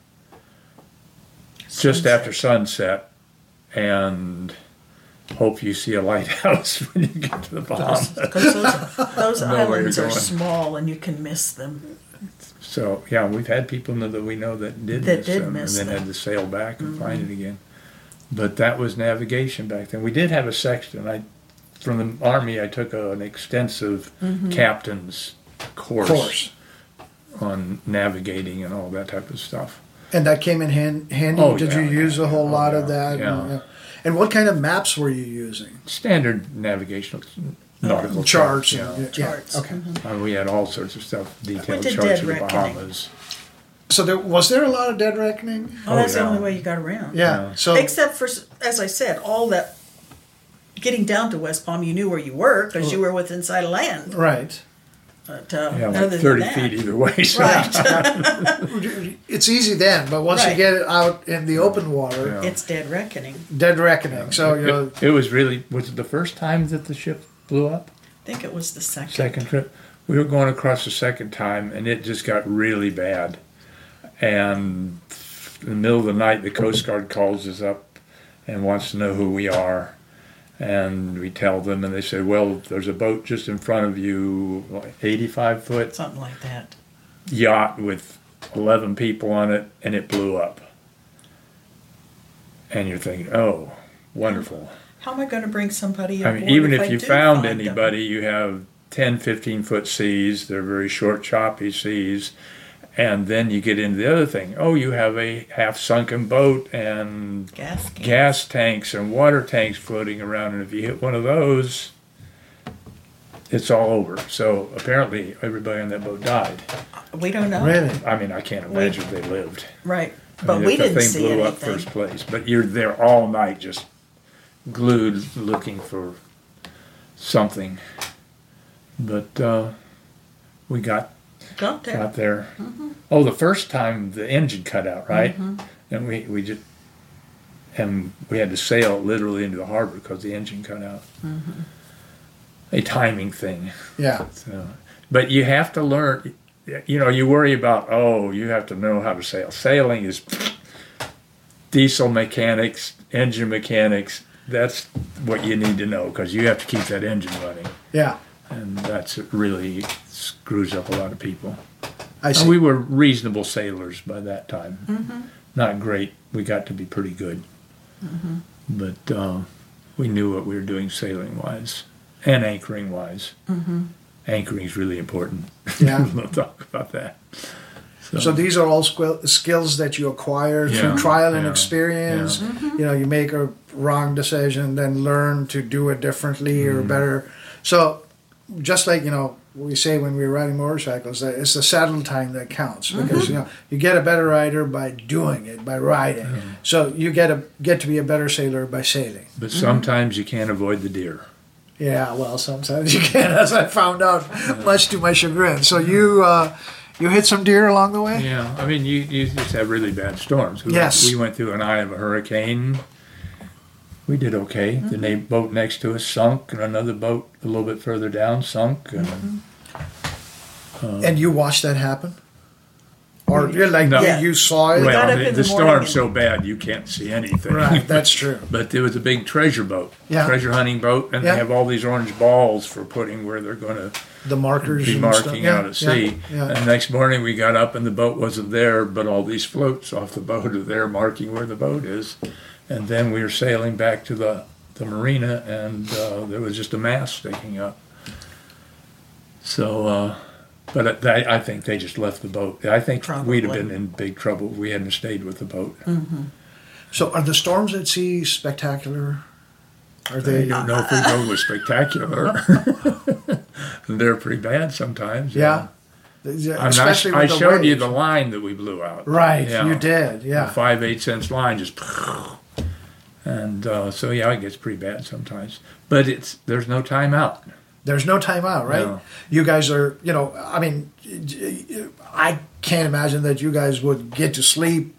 just after sunset and hope you see a lighthouse when you get to the Bahamas. Because those Know where islands you're are going. small and you can miss them. So yeah, we've had people that we know that did That miss did them miss and then them. had to sail back and find it again. But that was navigation back then. We did have a sextant. From the Army, I took an extensive captain's course on navigating and all that type of stuff. And that came in handy? Oh, Did yeah, you use a whole yeah, lot oh, of that? yeah. And what kind of maps were you using? Standard navigational nautical Charts. charts. and- Charts. Okay. We had all sorts of stuff, detailed did charts Dead of the Reckoning. Bahamas. So was there a lot of dead reckoning? Oh, that's the yeah. only way you got around. Yeah. Yeah. So Except for, as I said, all that getting down to West Palm, you knew where you were because you were within sight of land. right. But Yeah, other like than 30 that, feet either way. So. right? It's easy then, but once you Right. get it out in the open water, Yeah. It's dead reckoning. dead reckoning. So It was it the first time that the ship blew up? I think it was the second. Second trip. We were going across the second time, and it just got really bad. And in the middle of the night, the Coast Guard calls us up and wants to know who we are. And we tell them, and they say, well, there's a boat just in front of you, 85-foot Something like that. yacht with 11 people on it, and it blew up. And you're thinking, oh, wonderful. How am I going to bring somebody I aboard mean, even if if I you do found find them? anybody, you have 10, 15-foot seas. They're very short, choppy seas. And then you get into the other thing. Oh, you have a half-sunken boat and gas tanks and water tanks floating around. And if you hit one of those, it's all over. So apparently everybody on that boat died. We don't know. really, I mean, I can't imagine they lived. Right. I But mean, we if the didn't thing see blew up anything. first place. But you're there all night just glued looking for something. But we got Got there. there. Oh, the first time the engine cut out, right? And we just we had to sail literally into the harbor because the engine cut out. A timing thing. yeah. So, but you have to learn. You know, you worry about you have to know how to sail. Sailing is diesel mechanics, engine mechanics. That's what you need to know because you have to keep that engine running, Yeah. and that's really screws up a lot of people. I And see. we were reasonable sailors by that time. Not great. We got to be pretty good. But we knew what we were doing sailing wise and anchoring wise. Anchoring is really important. Yeah. We'll talk about that. So these are all skills that you acquire through Yeah, trial and yeah, experience. You know, you make a wrong decision, then learn to do it differently or better. So just like, you know, we say when we're riding motorcycles, that it's the saddle time that counts because, you know, you get a better rider by doing it, by riding. So you get to be a better sailor by sailing. But sometimes you can't avoid the deer. Yeah, well, sometimes you can, as I found out, much to my chagrin. So you hit some deer along the way? Yeah, I mean, you just have really bad storms. Yes. We went through an eye of a hurricane. We did okay. The boat next to us sunk, and another boat a little bit further down sunk. And, And you watched that happen? Or you're like, No. Yeah. you saw it? got well, up the in the storm's morning so bad you can't see anything. Right, that's true. But there was a big treasure boat, Yeah. treasure hunting boat, and Yeah. they have all these orange balls for putting where they're going to The markers be and marking stuff. out at sea. Yeah. And next morning we got up and the boat wasn't there, but all these floats off the boat are there marking where the boat is. And then we were sailing back to the marina, and there was just a mast sticking up. So, but I think they just left the boat. I think we'd have Probably. been in big trouble if we hadn't stayed with the boat. So are the storms at sea spectacular? Are they? I don't know if we go with spectacular. They're pretty bad sometimes. Yeah. Especially I with the showed you waves. the line that we blew out. Right, Yeah. you did. The Yeah. 5/8 line just, and so yeah, it gets pretty bad sometimes. But there's no timeout. There's no time out, right? No. You guys are, I mean, I can't imagine that you guys would get to sleep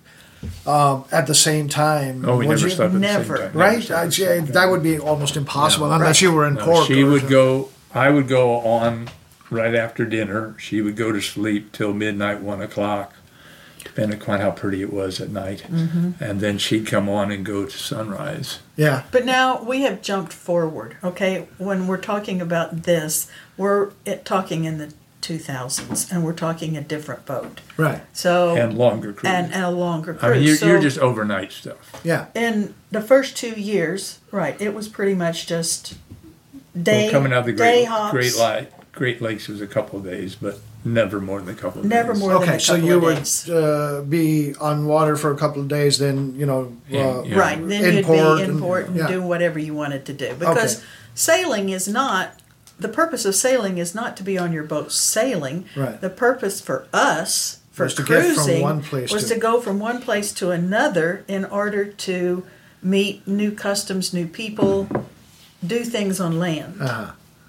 at the same time. Oh, we would never you? slept at Never. the same time. Right? Never slept at the same time. That would be almost impossible No. unless you were in No, port. she or would something. go. I would go on right after dinner. She would go to sleep till midnight, 1:00, depending upon how pretty it was at night. And then she'd come on and go to sunrise. Yeah. But now we have jumped forward, okay? When we're talking about this, we're talking in the 2000s, and we're talking a different boat. Right. So And longer cruise. and a longer cruise. I mean, So you're just overnight stuff. Yeah. in the first 2 years, right? It was pretty much just day Well, coming out of the day hops. Great Lakes was a couple of days, but never more than a couple of Never days. more than Okay, a so couple you of would days. be on water for a couple of days, then Yeah. Right, then in you'd port be in and- port and yeah. do whatever you wanted to do. Because Okay. sailing is not, the purpose of sailing is not to be on your boat sailing. Right. The purpose for us, for Was to get from cruising, one place was to- to go from one place to another in order to meet new customs, new people, do things on land. Uh-huh.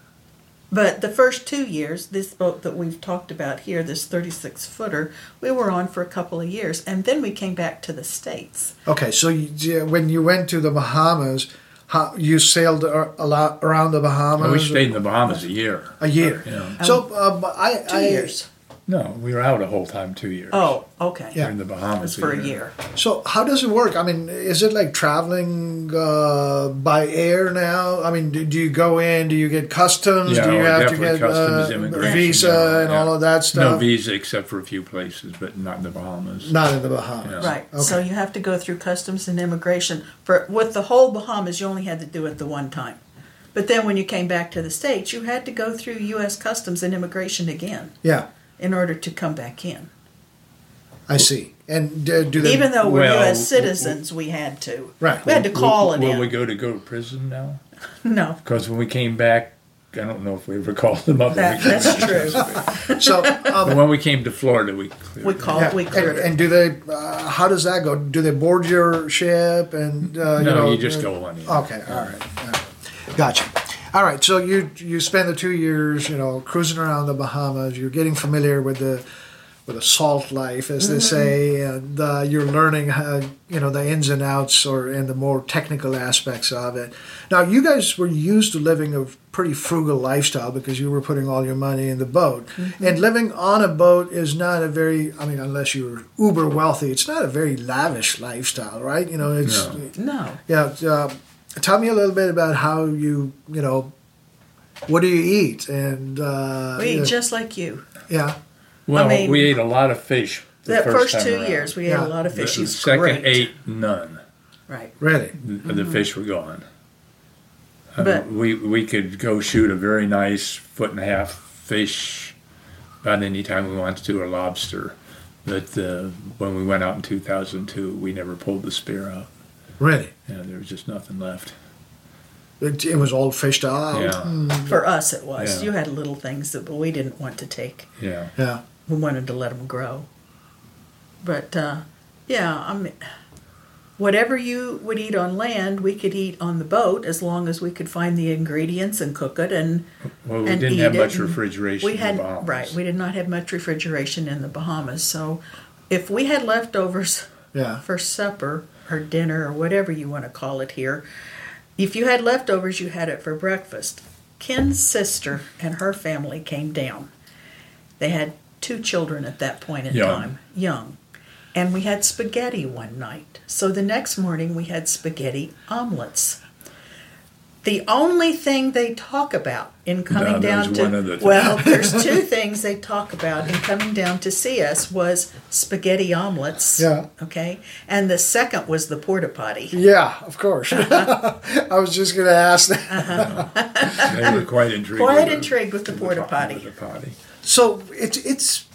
But the first 2 years, this boat that we've talked about here, this 36-footer, we were on for a couple of years, and then we came back to the States. Okay, so when you went to the Bahamas, you sailed a lot around the Bahamas? We stayed in the Bahamas a year. a year. Yeah. So I 2 years. No, we were out a whole time, 2 years. Oh, okay. Yeah. In the It Bahamas was for a year. So how does it work? I mean, is it like traveling by air now? I mean, do you go in? Do you get customs? Yeah, do you have to definitely get customs, immigration, visa yeah, and yeah. all of that stuff? No visa except for a few places, but not in the Bahamas. Not in the Bahamas. Yeah. Right. Okay. So you have to go through customs and immigration. With the whole Bahamas, you only had to do it the one time. But then when you came back to the States, you had to go through U.S. Customs and Immigration again Yeah, in order to come back in. I see. And do they? Even though we're Well, U.S. citizens, we had to. Right. We had to call it Will in. we go to prison now? No, Because when we came back, I don't know if we ever called them up. that's true. So When we came to Florida, we cleared We them. called. yeah. We cleared it. and do they? How does that go? Do they board your ship and No, you just go on in. Okay, all right. Gotcha. All right, so you spend the 2 years, cruising around the Bahamas. You're getting familiar with the salt life, as they say, and you're learning, the ins and outs and the more technical aspects of it. Now, you guys were used to living a pretty frugal lifestyle because you were putting all your money in the boat, and living on a boat is not a very, unless you're uber wealthy, it's not a very lavish lifestyle, right? It's No. yeah. Tell me a little bit about how what do you eat? And We eat just like you. yeah, Well, I mean, we ate a lot of fish. The That first time 2 around. years, we ate Yeah. a lot of fish. The It was second great. ate none. Right. really. The fish were gone. But- we could go shoot a very nice 1.5 foot fish about any time we wanted to, or lobster. But when we went out in 2002, we never pulled the spear out. Really, There was just nothing left. it was all fished out. Yeah, For us, it was. Yeah. You had little things that we didn't want to take. yeah. Yeah. We wanted to let them grow. But whatever you would eat on land, we could eat on the boat as long as we could find the ingredients and cook it. And Well, we and didn't eat have it, much and refrigeration we had in the Bahamas. right. We did not have much refrigeration in the Bahamas. So if we had leftovers Yeah. for supper or dinner or whatever you want to call it here, if you had leftovers, you had it for breakfast. Ken's sister and her family came down. They had 2 children at that point in time, young. And we had spaghetti one night. So the next morning we had spaghetti omelets. The only thing they talk about in coming down there's to one other thing. well, there's 2 things they talk about in coming down to see us was spaghetti omelets. Yeah. Okay. And the second was the porta potty. Yeah, of course. I was just going to ask that. They were quite intrigued. Quite with intrigued with the porta potty. with the potty. So it's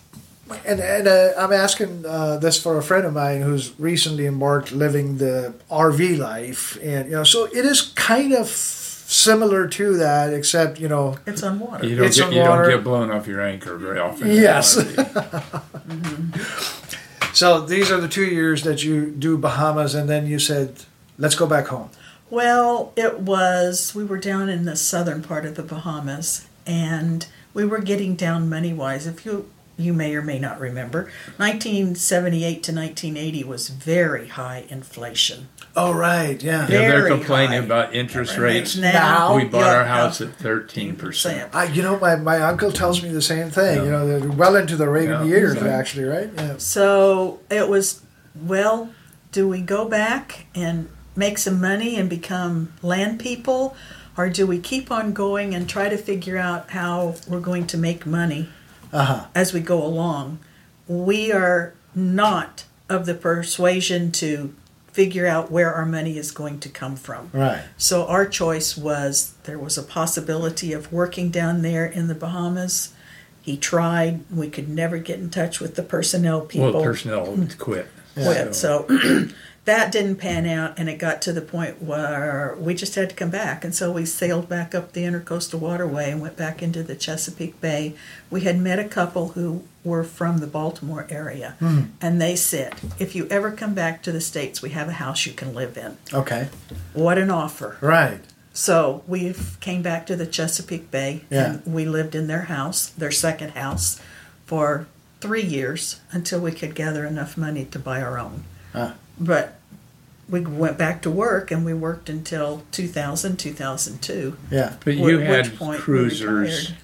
And I'm asking this for a friend of mine who's recently embarked living the RV life, and so it is kind of similar to that, except It's on water. You don't, It's on you don't water. get blown off your anchor very often. Yes. Mm-hmm. So these are the 2 years that you do Bahamas, and then you said, "Let's go back home." Well, we were down in the southern part of the Bahamas, and we were getting down money-wise. If you may or may not remember, 1978 to 1980 was very high inflation. Oh, right, yeah. Yeah, they're Very complaining high. about interest rates. Now, We bought yeah, our house at 13%. My uncle tells me the same thing. Yeah. They're well into the Reagan Yeah. years, Exactly. actually, right? Yeah. So it was, well, do we go back and make some money and become land people, or do we keep on going and try to figure out how we're going to make money as we go along? We are not of the persuasion to figure out where our money is going to come from. Right. So our choice was, there was a possibility of working down there in the Bahamas. He tried. We could never get in touch with the personnel people. Well, personnel quit. Quit. So that didn't pan out, and it got to the point where we just had to come back. And so we sailed back up the Intercoastal Waterway and went back into the Chesapeake Bay. We had met a couple who were from the Baltimore area, and they said, if you ever come back to the States, we have a house you can live in. Okay. What an offer. Right. So we came back to the Chesapeake Bay, and we lived in their house, their second house, for 3 years until we could gather enough money to buy our own. But we went back to work, and we worked until 2000, 2002. Yeah. But you At had which point we cruisers retired.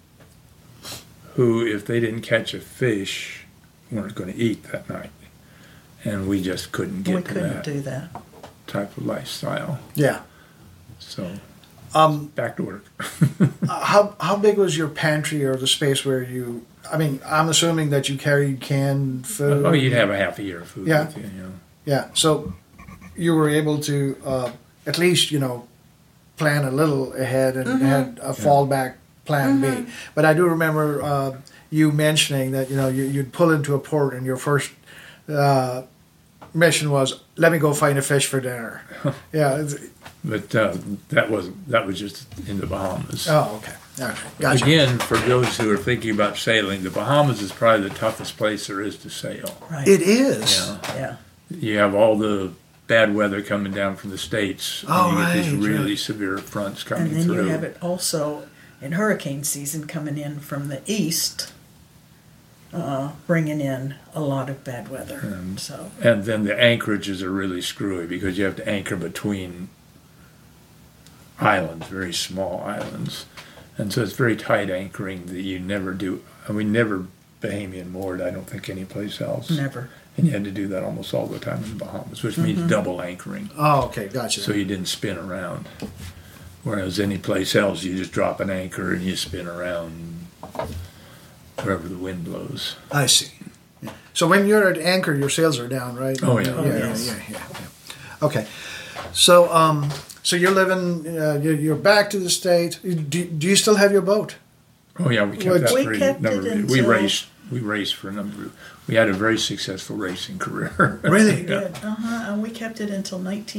who, if they didn't catch a fish, weren't going to eat that night. And we just couldn't get We to couldn't that do that. type of lifestyle. Yeah. So Um, back to work. how big was your pantry or the space where you? I mean, I'm assuming that you carried canned food. Oh, you'd have a half a year of food Yeah. with you, Yeah. So you were able to at least plan a little ahead and had a fallback plan B. But I do remember you mentioning that you'd pull into a port and your first mission was, let me go find a fish for dinner. Yeah. But that was just in the Bahamas. Oh, okay. All right. Gotcha. Again, for those who are thinking about sailing, the Bahamas is probably the toughest place there is to sail. Right. It is. Yeah. Yeah. You have all the bad weather coming down from the States. Oh, and you get these right, really right. severe fronts coming And then through. you have it also in hurricane season coming in from the east, bringing in a lot of bad weather. So And then the anchorages are really screwy because you have to anchor between islands, very small islands. And so it's very tight anchoring that you never do. And we never Bahamian moored, I don't think, anyplace else. never. And you had to do that almost all the time in the Bahamas, which means double anchoring. Oh, okay. Gotcha. So you didn't spin around. Whereas any place else, you just drop an anchor and you spin around wherever the wind blows. I see. Yeah. So when you're at anchor, your sails are down, right? Oh, yeah. Oh, yes. Yeah. Okay. So, so you're living. You're back to the States. Do you still have your boat? Oh yeah, we kept Well, that we for kept a number it of years. We until- raced. We raced for a number of. We had a very successful racing career. Really? Good. And we kept it until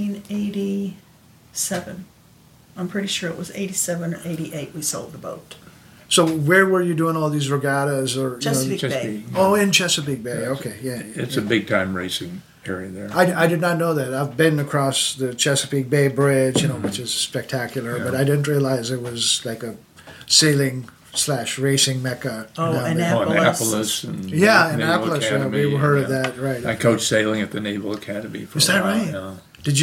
1987. I'm pretty sure it was 87 or 88 we sold the boat. So where were you doing all these regattas or? Chesapeake Bay. Chesapeake. Oh, in Chesapeake Bay. Okay, yeah. It's a big time racing area there. I did not know that. I've been across the Chesapeake Bay Bridge, which is spectacular, but I didn't realize it was like a sailing / racing mecca. Oh, down there. Annapolis and Yeah, Naval Annapolis. Yeah, Academy, we heard of yeah. that, right? I coached sailing at the Naval Academy for Is a that while, right? yeah. Did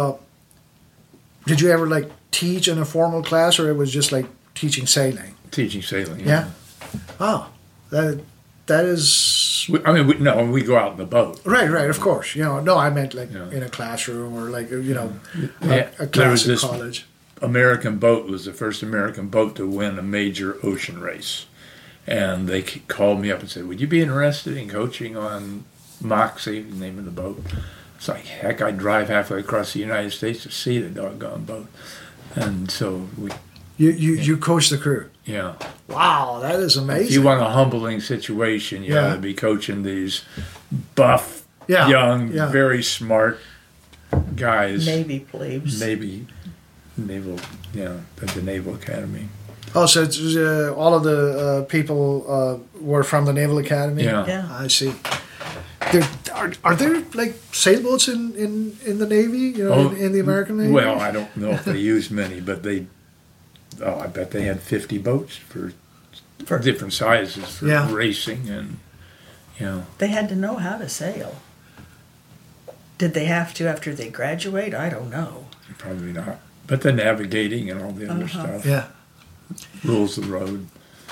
you ever like teach in a formal class, or it was just like teaching sailing? Teaching sailing. Yeah. Oh, that is We go out in the boat. right. Of course, No, I meant like Yeah. in a classroom or like a Yeah. a There was class at this college. American boat was the first American boat to win a major ocean race. And they called me up and said, would you be interested in coaching on Moxie, the name of the boat? It's like, heck, I'd drive halfway across the United States to see the doggone boat. And so You coach the crew. Yeah. Wow, that is amazing. If you want a humbling situation, you ought to be coaching these buff, young, very smart guys. Navy plebes. Maybe naval, at the Naval Academy. Oh, so it's, all of the people were from the Naval Academy? Yeah. I see. Are there like sailboats in the Navy? In the American Navy? Well, I don't know if they use many, but I bet they had 50 boats for different sizes for racing and. They had to know how to sail. Did they have to after they graduate? I don't know. Probably not. But the navigating and all the other stuff. Yeah. Rules of the road.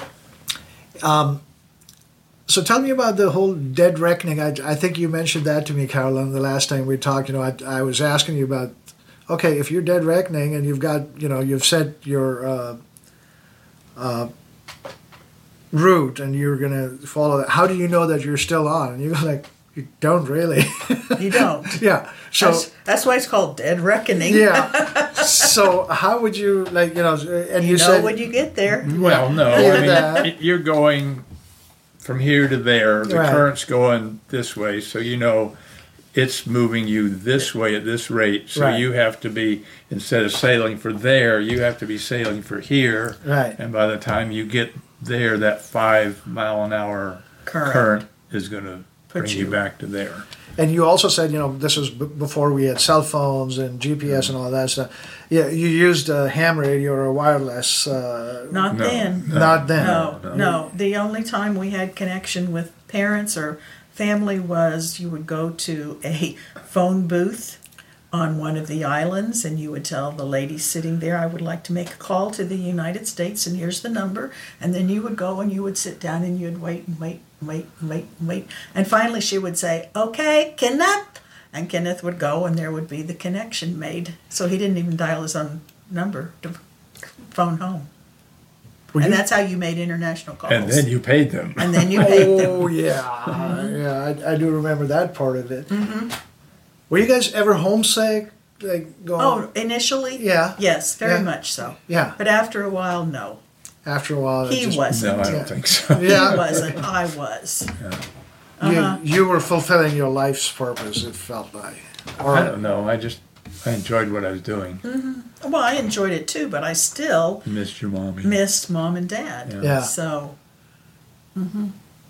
So tell me about the whole dead reckoning. I think you mentioned that to me, Carolyn, the last time we talked. I was asking you about, okay, if you're dead reckoning and you've got, you've set your route and you're going to follow that, how do you know that you're still on? And you're like, you don't really. You don't. Yeah. So that's why it's called dead reckoning. Yeah. So how would you, and you said, when you get there. Well, no. You're going from here to there. The current's going this way, so it's moving you this way at this rate. So you have to be, instead of sailing for there, you have to be sailing for here. Right. And by the time you get there, that 5 mile an hour current is going to bring you back to there. And you also said, this was before we had cell phones and GPS and all that stuff. Yeah, you used a ham radio or a wireless. Not then. Not then. No. The only time we had connection with parents or family was you would go to a phone booth on one of the islands and you would tell the lady sitting there, I would like to make a call to the United States and here's the number. And then you would go and you would sit down and you'd wait and wait. And finally she would say, okay, Kenneth. And Kenneth would go and there would be the connection made. So he didn't even dial his own number to phone home. And that's how you made international calls. And then you paid them. Oh, yeah. Yeah, I do remember that part of it. Mm-hmm. Were you guys ever homesick? Initially? Yeah. Yes, very much so. Yeah. But after a while, no. After a while, he wasn't. No, I don't think so. He wasn't. I was. Yeah. You were fulfilling your life's purpose, it felt like. I don't know. I enjoyed what I was doing. Mm-hmm. Well, I enjoyed it too, but I still missed your mommy. Missed mom and dad. Yeah. So. Mm-hmm.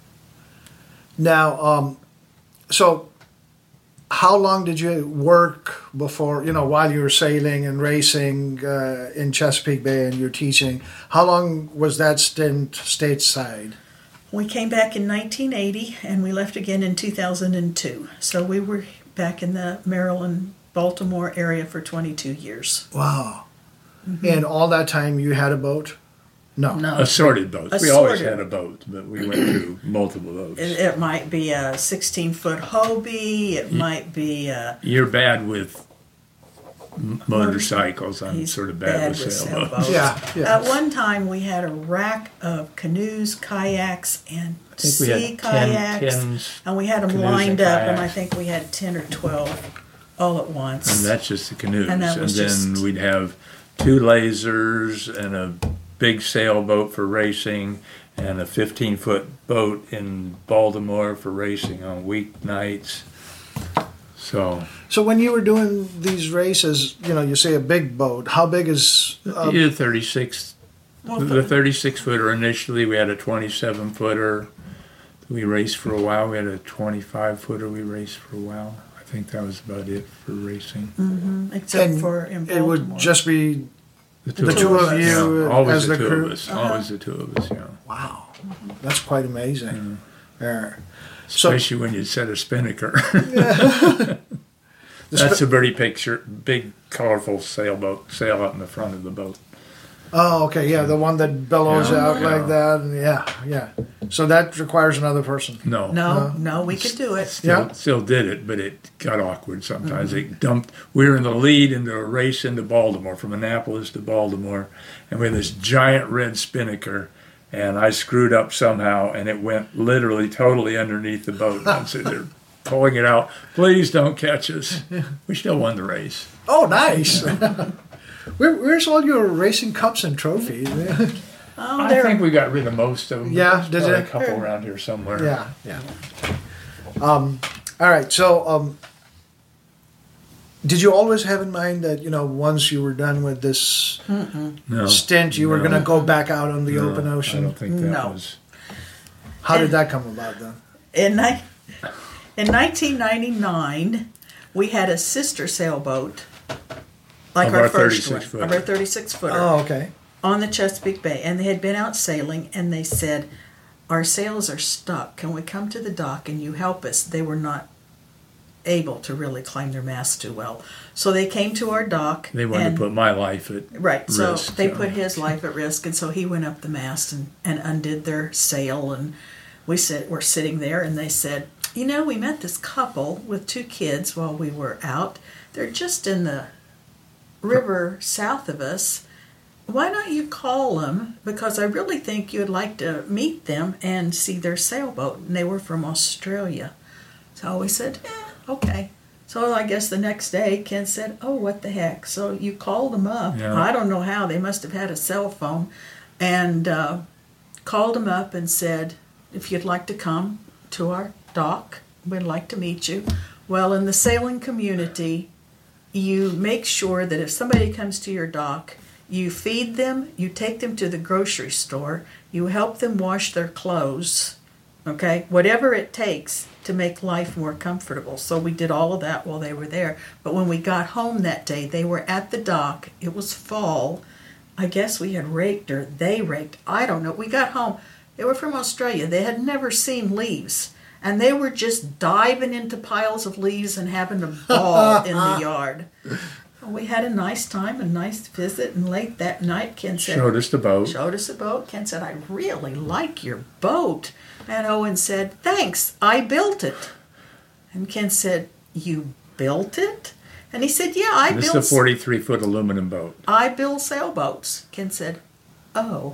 Now, so how long did you work before, while you were sailing and racing in Chesapeake Bay and you're teaching? How long was that stint stateside? We came back in 1980 and we left again in 2002. So we were back in the Maryland, Baltimore area for 22 years. Wow. Mm-hmm. And all that time you had a boat? No. Assorted boats. We always had a boat, but we went through multiple boats. It might be a 16-foot Hobie. It might be You're bad with motorcycles. I'm sort of bad with sailboats. Yeah. At one time, we had a rack of canoes, kayaks, and sea kayaks. And we had them lined up, and I think we had 10 or 12 all at once. And that's just the canoes. And then we'd have 2 lasers and a big sailboat for racing and a 15-foot boat in Baltimore for racing on weeknights. So when you were doing these races, you say a big boat. How big is... 36. The 36-footer initially. We had a 27-footer. We raced for a while. We had a 25-footer we raced for a while. I think that was about it for racing. Mm-hmm. Except for in Baltimore. It would just be... The two of you always as the crew? Always the two of us, yeah. Wow. That's quite amazing. Yeah. Especially when you set a spinnaker. That's a pretty picture. Big, colorful sailboat. Sail out in the front of the boat. Oh, okay. Yeah, the one that bellows out like that. And yeah. So that requires another person. No, we could do it. Still did it, but it got awkward sometimes. Mm-hmm. We were in the lead into a race into Baltimore, from Annapolis to Baltimore, and we had this giant red spinnaker, and I screwed up somehow, and it went literally totally underneath the boat. And I'm sitting there pulling it out. Please don't catch us. We still won the race. Oh, nice. Where's all your racing cups and trophies? Oh, I they're think we got rid of most of them. Yeah, There's did probably you? a couple around here somewhere. Yeah. All right. So, did you always have in mind that once you were done with this No, stint, you were no. going to go back out on the No, open I ocean? don't think that No. was. How did that come about then? in 1999. We had a sister sailboat, like Of our our first 36 one, of footer. our 36 footer. Oh, okay. On the Chesapeake Bay, and they had been out sailing, and they said, "Our sails are stuck. Can we come to the dock and you help us?" They were not able to really climb their masts too well, so they came to our dock. They wanted and, to put my life at right. So risk, they so. put his life at risk, and so he went up the mast and undid their sail, and we're sitting there, and they said, "We met this couple with 2 kids while we were out. They're just in the river south of us. Why don't you call them? Because I really think you'd like to meet them and see their sailboat." And they were from Australia. So we said, okay. So I guess the next day Ken said, "Oh, what the heck." So you called them up. Yeah. I don't know how. They must have had a cell phone. And called them up and said, "If you'd like to come to our dock, we'd like to meet you." Well, in the sailing community, you make sure that if somebody comes to your dock, you feed them, you take them to the grocery store, you help them wash their clothes, okay? Whatever it takes to make life more comfortable. So we did all of that while they were there. But when we got home that day, they were at the dock. It was fall. I guess we had raked or they raked. I don't know. We got home. They were from Australia. They had never seen leaves. And they were just diving into piles of leaves and having a ball in the yard. We had a nice time, a nice visit, and late that night, Ken said... Showed us the boat. Showed us the boat. Ken said, "I really like your boat." And Owen said, "Thanks, I built it." And Ken said, "You built it?" And he said, "Yeah, I This built... is a 43-foot aluminum boat. I build sailboats." Ken said, "Oh."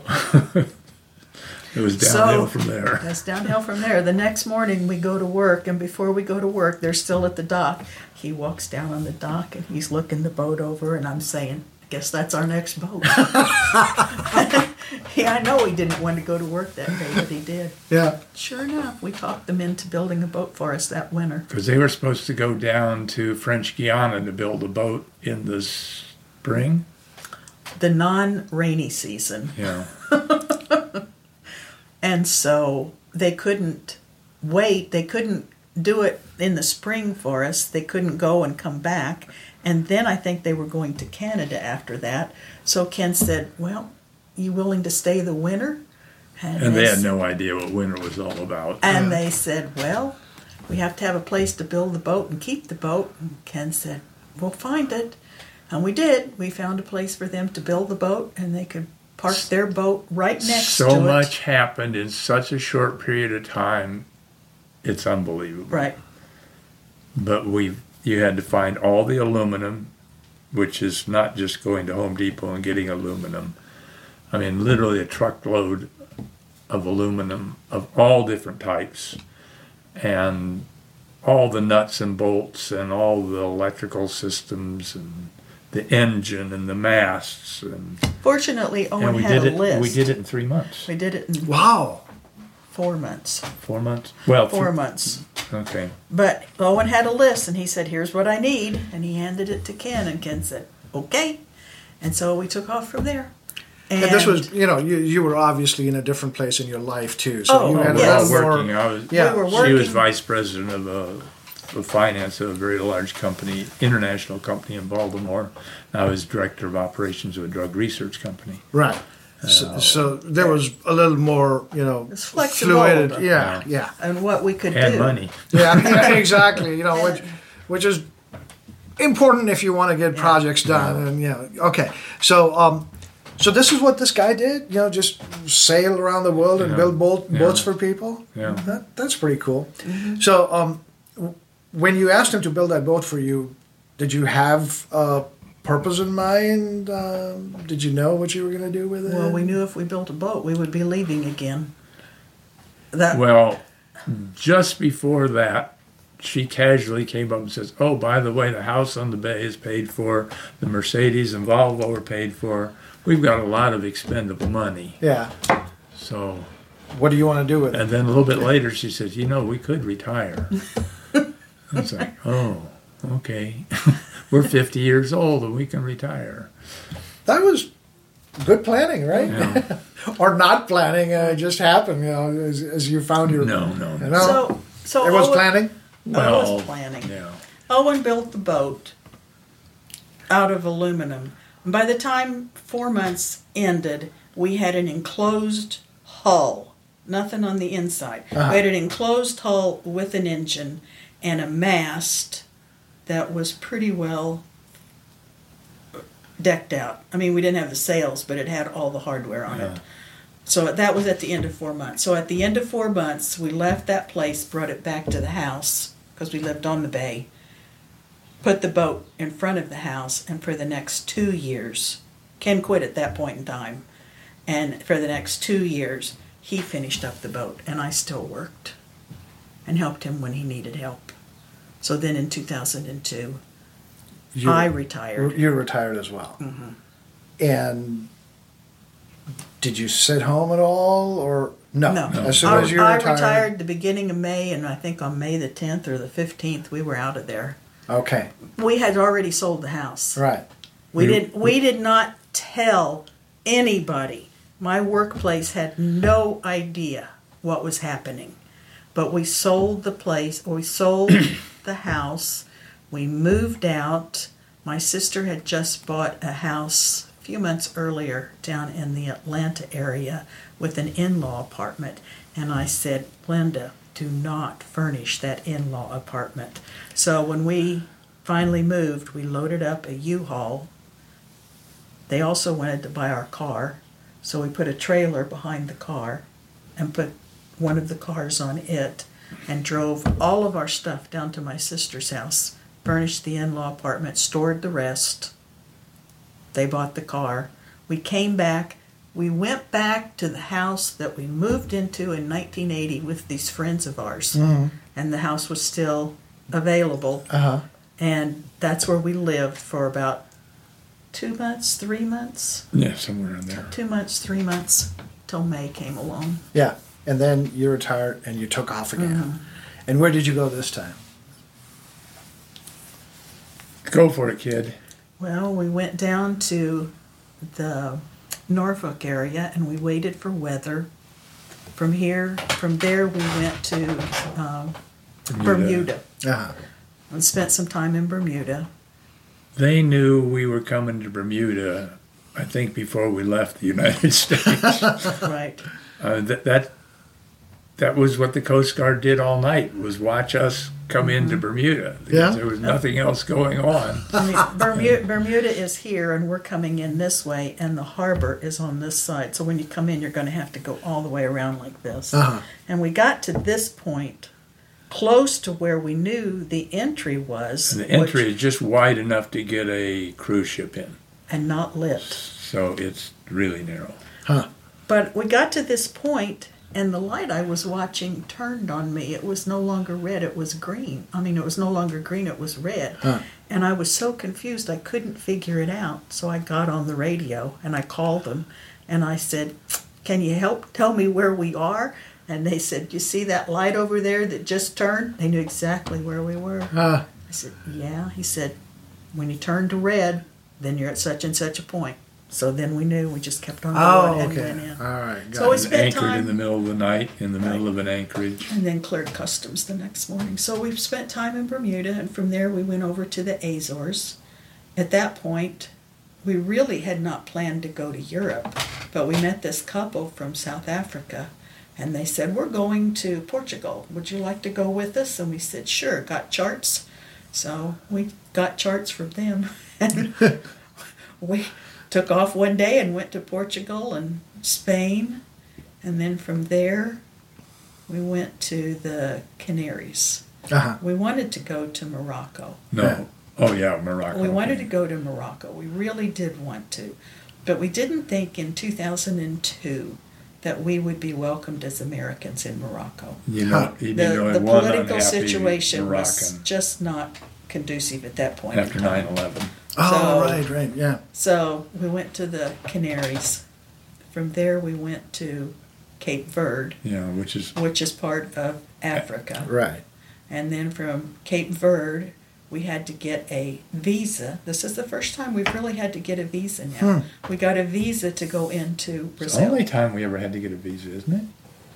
It was downhill So, from there. That's downhill from there. The next morning we go to work, and before we go to work, they're still at the dock. He walks down on the dock, and he's looking the boat over, and I'm saying, "I guess that's our next boat." Yeah, I know he didn't want to go to work that day, but he did. Yeah. Sure enough, we talked them into building a boat for us that winter. Because they were supposed to go down to French Guiana to build a boat in the spring. The non-rainy season. Yeah. And so they couldn't wait. They couldn't do it in the spring for us. They couldn't go and come back. And then I think they were going to Canada after that. So Ken said, "Well, you willing to stay the winter?" And they had no idea what winter was all about. And they said, "Well, we have to have a place to build the boat and keep the boat." And Ken said, "We'll find it." And we did. We found a place for them to build the boat, and they could park their boat right next to it. So much happened in such a short period of time. It's unbelievable. Right. But you had to find all the aluminum, which is not just going to Home Depot and getting aluminum. I mean, literally a truckload of aluminum of all different types, and all the nuts and bolts and all the electrical systems and the engine and the masts, and Fortunately, Owen we had did a it. list. We did it in 3 months. We did it in Wow. 4 months. 4 months. Well, 4 months. Okay. But Owen had a list, and he said, "Here's what I need." And he handed it to Ken, and Ken said, "Okay." And so we took off from there. And this was, you were obviously in a different place in your life too. So Oh, you had we a were lot more. working. Yeah. We were She was working. vice president of finance of a very large company, international company in Baltimore. I was director of operations of a drug research company. Right. So there was a little more, It's flexible. fluid. Yeah. And what we could And do. money. Yeah, exactly. Which is important if you want to get projects done. And okay. So this is what this guy did. Just sail around the world and build boats for people. Yeah. That's pretty cool. So when you asked him to build that boat for you, did you have a purpose in mind? Did you know what you were going to do with it? Well, we knew if we built a boat, we would be leaving again. That Well, just before that, she casually came up and says, "Oh, by the way, the house on the bay is paid for. The Mercedes and Volvo are paid for. We've got a lot of expendable money." Yeah. So, What do you want to do with it? and then a little bit later, she says, "We could retire." I was like, "Oh, okay. We're 50 years old and we can retire." That was good planning, right? Yeah. Or not planning, it just happened, as you found your... No. You know? So It was Owen, planning? Well, was planning. yeah. Owen built the boat out of aluminum. And by the time 4 months ended, we had an enclosed hull, nothing on the inside. Uh-huh. We had an enclosed hull with an engine and a mast that was pretty well decked out. I mean, we didn't have the sails, but it had all the hardware on it. So that was at the end of 4 months. So at the end of 4 months, we left that place, brought it back to the house, because we lived on the bay, put the boat in front of the house, and for the next 2 years, Ken quit at that point in time, and for the next 2 years, he finished up the boat, and I still worked and helped him when he needed help. So then in 2002, I retired. You retired as well. Mm-hmm. And did you sit home at all, or no? No. As soon as you I retired? retired the beginning of May, and I think on May the 10th or the 15th, we were out of there. Okay, We had already sold the house. right. We did not tell anybody. My workplace had no idea what was happening. But we sold the place, we sold the house, we moved out. My sister had just bought a house a few months earlier down in the Atlanta area with an in-law apartment. And I said, "Linda, do not furnish that in-law apartment." So when we finally moved, we loaded up a U-Haul. They also wanted to buy our car, so we put a trailer behind the car and put one of the cars on it and drove all of our stuff down to my sister's house, furnished the in-law apartment, stored the rest. They bought the car. We came back. We went back to the house that we moved into in 1980 with these friends of ours, and the house was still available. Uh-huh. And that's where we lived for about 2 months, 3 months. Yeah, somewhere in there. 2 months, 3 months, till May came along. Yeah, and then you retired and you took off again. Mm-hmm. And where did you go this time? Go for it, kid. Well, we went down to the Norfolk area and we waited for weather. From there we went to Bermuda Uh-huh. and spent some time in Bermuda. They knew we were coming to Bermuda, I think, before we left the United States. Right. That was what the Coast Guard did all night, was watch us come into Bermuda. Because Yeah. there was nothing else going on. I mean, Bermuda is here, and we're coming in this way, and the harbor is on this side. So when you come in, you're going to have to go all the way around like this. Uh-huh. And we got to this point, close to where we knew the entry was. And the entry is just wide enough to get a cruise ship in. And not lit. So it's really narrow. Huh. But we got to this point, and the light I was watching turned on me. It was no longer red, it was green. I mean, it was no longer green, it was red. Huh. And I was so confused, I couldn't figure it out. So I got on the radio, and I called them, and I said, "Can you help tell me where we are?" And they said, "You see that light over there that just turned?" They knew exactly where we were. I said, "Yeah." He said, "When you turn to red, then you're at such and such a point." So then we knew. We just kept on going and went in. All right. Got So it. it's spent Anchored time in the middle of the night, in the middle of an anchorage. and then cleared customs the next morning. So we've spent time in Bermuda, and from there we went over to the Azores. At that point, we really had not planned to go to Europe, but we met this couple from South Africa, and they said, "We're going to Portugal. Would you like to go with us?" And we said, "Sure." Got charts. So we got charts from them, and we took off one day and went to Portugal and Spain, and then from there we went to the Canaries. Uh-huh. We wanted to go to Morocco. No. Yeah. Oh, yeah, Morocco. We wanted to go to Morocco. We really did want to. But we didn't think in 2002 that we would be welcomed as Americans in Morocco. You know, he The, didn't know the one political unhappy situation was Moroccan just not conducive at that point after in time. 9/11. Oh, So- right, yeah. So we went to the Canaries. From there we went to Cape Verde, Yeah, which is which is part of Africa. Right. And then from Cape Verde, we had to get a visa. This is the first time we've really had to get a visa now. We got a visa to go into it's Brazil. the only time we ever had to get a visa, isn't it?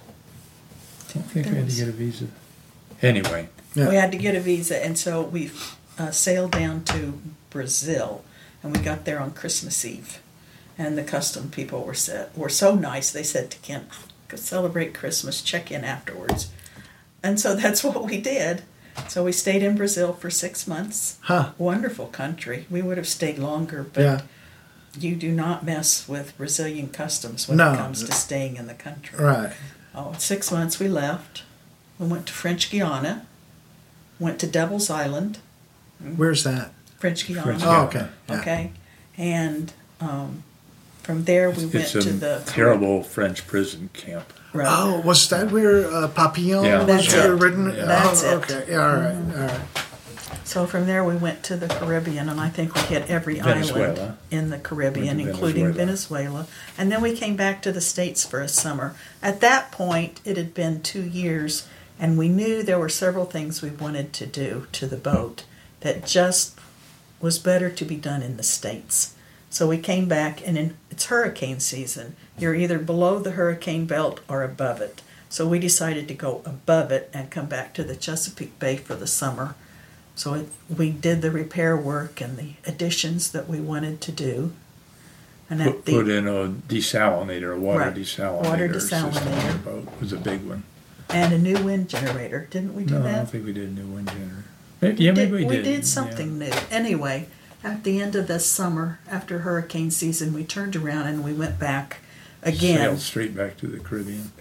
I don't think we had to There get a visa. Anyway, Yeah. We had to get a visa, and so we sailed down to Brazil, and we got there on Christmas Eve. And the custom people were so nice. They said to Kent, "Go celebrate Christmas, check in afterwards." And so that's what we did. So we stayed in Brazil for 6 months. Huh. Wonderful country. We would have stayed longer, but Yeah. you do not mess with Brazilian customs when No. it comes to staying in the country. Right. Oh, 6 months we left. We went to French Guiana, went to Devil's Island, Where's that? French Guiana. French Oh, Guiana. okay. Yeah. Okay, and from there we went it's a to the terrible French prison camp. Right. Oh, was that where Papillon Yeah. was That's it. written? Yeah. That's oh, it. okay. Yeah, all right. All right. So from there we went to the Caribbean, and I think we hit every island Venezuela. in the Caribbean, Went to including Venezuela. Venezuela. And then we came back to the States for a summer. At that point, it had been 2 years, and we knew there were several things we wanted to do to the boat that just was better to be done in the States. So we came back, and it's hurricane season. You're either below the hurricane belt or above it. So we decided to go above it and come back to the Chesapeake Bay for the summer. So we did the repair work and the additions that we wanted to do. And at Put in a desalinator, a water Right. desalinator, Water system on desalinator. the boat. It was a big one. and a new wind generator. Didn't we do No, I that? don't think we did a new wind generator. Maybe we did. We did something new. Anyway, at the end of this summer, after hurricane season, we turned around and we went back again. Sailed straight back to the Caribbean.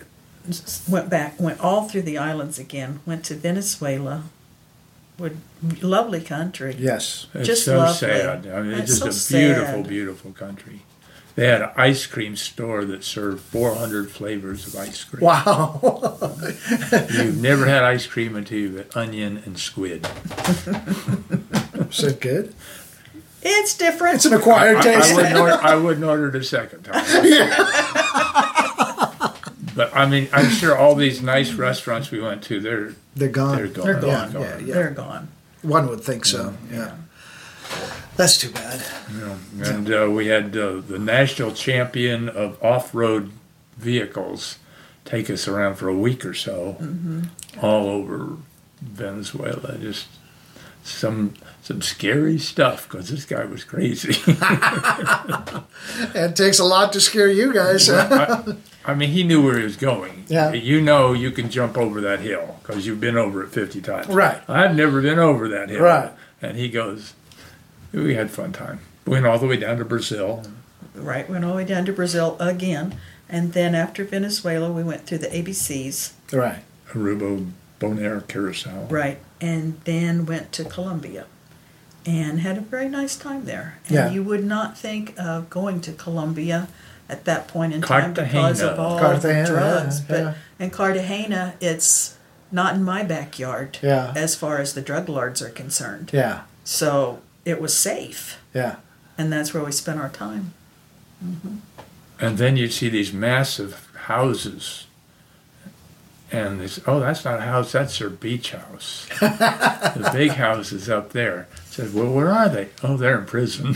Went all through the islands again. Went to Venezuela. Lovely country. Yes. It's Just so lovely. sad. I mean, it's It's just so a beautiful, sad. beautiful country. They had an ice cream store that served 400 flavors of ice cream. Wow. You've never had ice cream until you've had onion and squid. Is it good? It's different. It's an acquired taste. I wouldn't order it a second time. But I mean, I'm sure all these nice restaurants we went to, They're gone. they're gone. They're They're gone. gone. Yeah, yeah. They're gone. One would think so. Yeah. That's too bad. And we had the national champion of off-road vehicles take us around for a week or so, all over Venezuela. Just some scary stuff because this guy was crazy. It takes a lot to scare you guys. I mean, he knew where he was going. Yeah. You know you can jump over that hill because you've been over it 50 times. Right. I've never been over that hill. Right. And he goes, we had fun time. Went all the way down to Brazil. Right. Went all the way down to Brazil again. And then after Venezuela, we went through the ABCs. Right. Aruba, Bonaire, Curacao. Right. And then went to Colombia and had a very nice time there. And Yeah. you would not think of going to Colombia at that point in time because of Cartagena. all Cartagena, the drugs. yeah, But yeah. in Cartagena, it's not in my backyard Yeah. as far as the drug lords are concerned. Yeah. So it was safe. Yeah. And that's where we spent our time. And then you'd see these massive houses. And they say, oh, that's not a house, that's their beach house. The big house is up there. I said, well, where are they? Oh, they're in prison.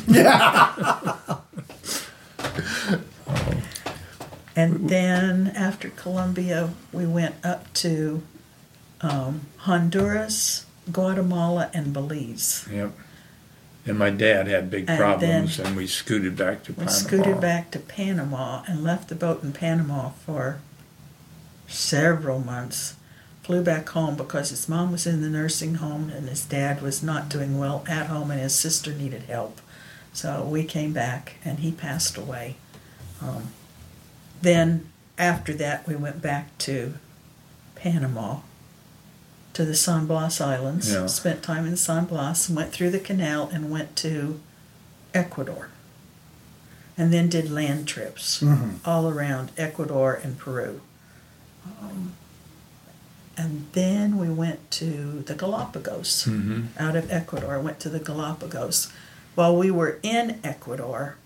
And then after Colombia, we went up to Honduras, Guatemala, and Belize. Yep. And my dad had big And problems, then and we scooted back to We Panama. scooted back to Panama and left the boat in Panama for several months. Flew back home because his mom was in the nursing home and his dad was not doing well at home and his sister needed help. So we came back and he passed away. Then after that we went back to Panama, to the San Blas Islands, Yeah. spent time in San Blas, went through the canal and went to Ecuador. and then did land trips all around Ecuador and Peru. And then we went to the Galapagos. Out of Ecuador, went to the Galapagos. While we were in Ecuador,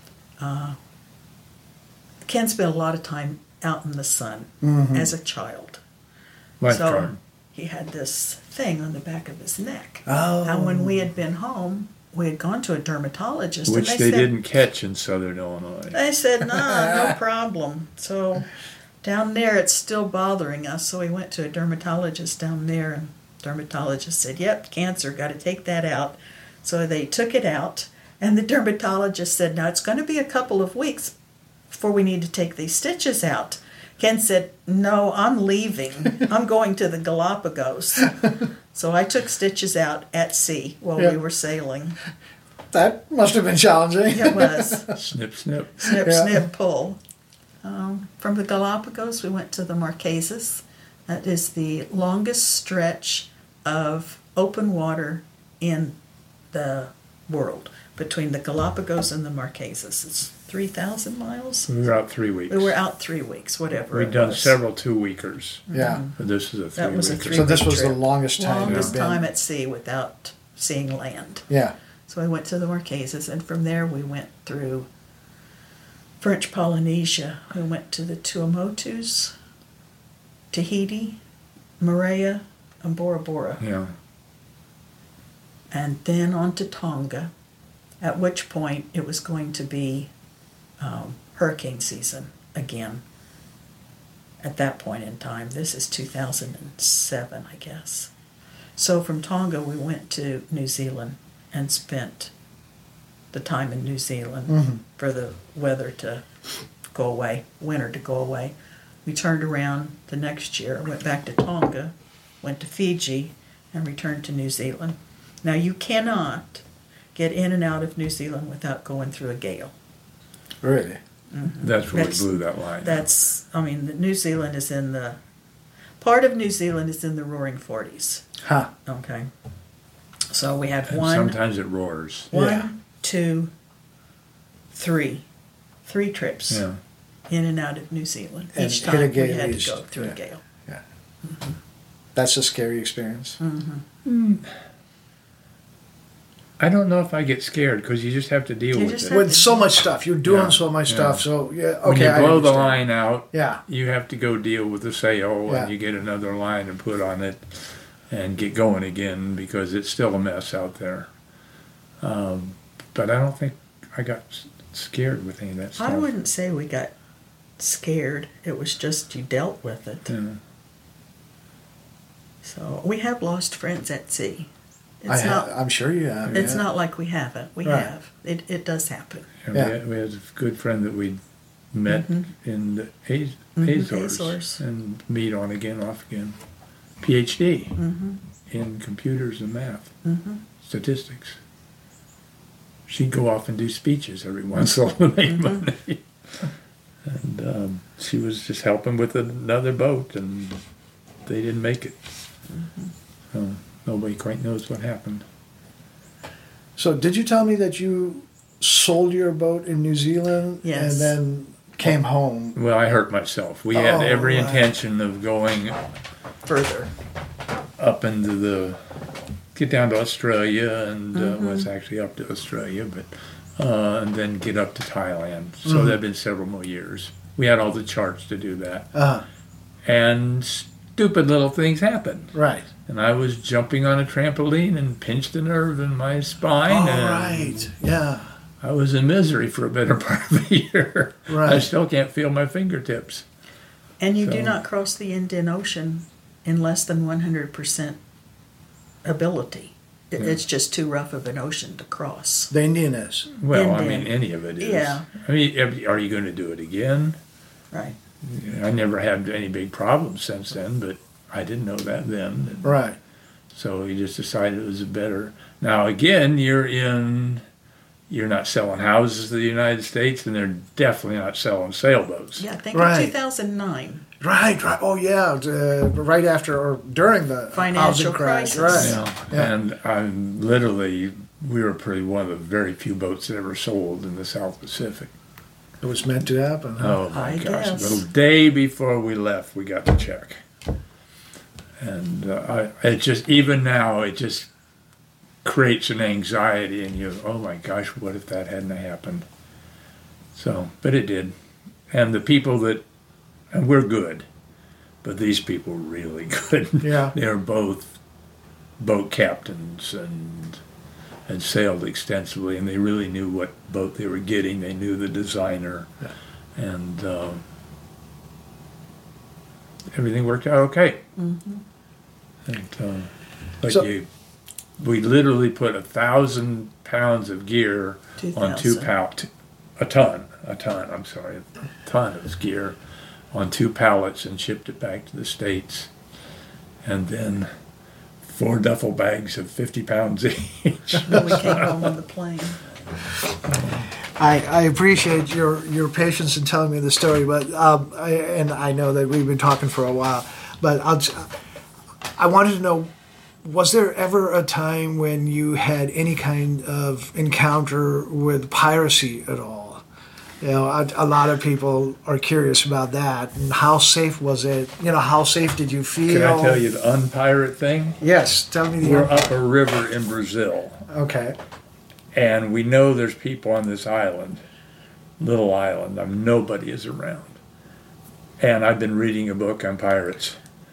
Ken spent a lot of time out in the sun as a child. Lifeguard. So he had this thing on the back of his neck. Oh. And when we had been home, we had gone to a dermatologist. Which and they said, didn't catch in Southern Illinois. They said, no problem. So down there, it's still bothering us. So we went to a dermatologist down there, and the dermatologist said, yep, cancer, got to take that out. So they took it out, and the dermatologist said, now it's going to be a couple of weeks before we need to take these stitches out. Ken said, no, I'm leaving. I'm going to the Galapagos. So I took stitches out at sea while we were sailing. That must have been challenging. It was. Snip, snip. Snip, Yeah. snip, pull. From the Galapagos, we went to the Marquesas. That is the longest stretch of open water in the world, between the Galapagos and the Marquesas. It's 3,000 miles. We were out 3 weeks. We were out 3 weeks, whatever. We'd it done was. several 2-weekers. Yeah. But this is a 3-weeker. That was a So this was the trip. longest time Longest you've been. time at sea without seeing land. Yeah. So we went to the Marquesas, and from there we went through French Polynesia. We went to the Tuamotus, Tahiti, Moorea, and Bora Bora. Yeah. And then on to Tonga, at which point it was going to be hurricane season again. At that point in time, this is 2007, I guess. So from Tonga, we went to New Zealand and spent the time in New Zealand for the weather to go away, winter to go away. We turned around the next year, went back to Tonga, went to Fiji, and returned to New Zealand. Now, you cannot get in and out of New Zealand without going through a gale. Really? That's where That's- we blew that line. New Zealand is part of New Zealand is in the Roaring Forties. Huh. Okay. So we had And one, sometimes it roars. Yeah. 2, 3. 3 trips Yeah. in and out of New Zealand. And Each hit time a we gale had to east. go through Yeah. a gale. That's a scary experience. I don't know if I get scared because you just have to deal You with just it. have With so much stuff. You're doing Yeah. so much Yeah. stuff. So, yeah, okay. When you I blow the understand. line out, Yeah. you have to go deal with the sail Yeah. and you get another line and put on it and get going again because it's still a mess out there. But I don't think I got scared with any of that stuff. I wouldn't say we got scared. It was just you dealt with it. Yeah. So we have lost friends at sea. It's not. I'm sure you have. It's yeah. not like we haven't. We Right. have. It does happen. And Yeah. we had a good friend that we met in the Azores Azores. and meet on again, off again. PhD in computers and math, statistics. She'd go off and do speeches every once in a while to make money. And she was just helping with another boat, and they didn't make it. So nobody quite knows what happened. So, did you tell me that you sold your boat in New Zealand Yes. and then came home? Well, I hurt myself. We had Oh, every right. intention of going Further. up into get down to Australia, and well, it's actually up to Australia, but and then get up to Thailand. So there've been several more years. We had all the charts to do that, Uh-huh. and stupid little things happened. Right. And I was jumping on a trampoline and pinched a nerve in my spine. Oh, and right. Yeah. I was in misery for a better part of the year. Right. I still can't feel my fingertips. And you do So- not cross the Indian Ocean in less than 100% ability. It's just too rough of an ocean to cross. The Indian is. Well, I Indian. mean, any of it is. Yeah. I mean, are you going to do it again? Right. I never had any big problems since then, but I didn't know that then. Right. So we just decided it was better. Now, again, you're not selling houses to the United States, and they're definitely not selling sailboats. Yeah, I think Right. in 2009. Right. Oh, yeah. Right after or during the Financial housing crash. crisis. Right. You know, Yeah. and I'm literally we were probably one of the very few boats that ever sold in the South Pacific. It was meant to happen. Huh? Oh my I gosh! guess. The day before we left, we got the check, and it just even now it just creates an anxiety in you. Oh my gosh, what if that hadn't happened? So, but it did, and the people and we're good, but these people were really good. Yeah. They were both boat captains and had sailed extensively, and they really knew what boat they were getting. They knew the designer, and everything worked out okay. Mm-hmm. And, but So- we literally put 1,000 pounds of gear on 2,000. a ton of gear on 2 pallets and shipped it back to the States, and then 4 duffel bags of 50 pounds each. When we came home on the plane. I appreciate your patience in telling me the story, but I know that we've been talking for a while, but I wanted to know, was there ever a time when you had any kind of encounter with piracy at all? You know, a lot of people are curious about that. And how safe was it? You know, how safe did you feel? Can I tell you the unpirate thing? Yes, tell me the. We're up a river in Brazil, Okay. and we know there's people on this island, little island. Nobody is around. And I've been reading a book on pirates.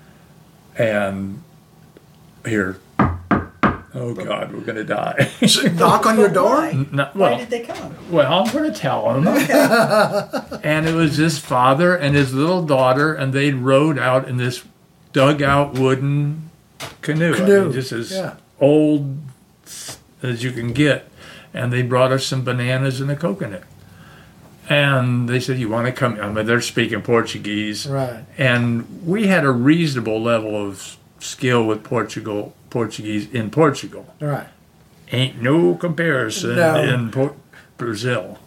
And here, oh God, we're going to die. Knock on your door? Why? No, Why did they come? Well, I'm going to tell him. And it was his father and his little daughter, and they rowed out in this dugout wooden canoe. I mean, just as old as you can get. And they brought us some bananas and a coconut. And they said, you want to come? I mean, they're speaking Portuguese. Right. And we had a reasonable level of skill with Portuguese in Portugal. Right. Ain't no comparison in Brazil.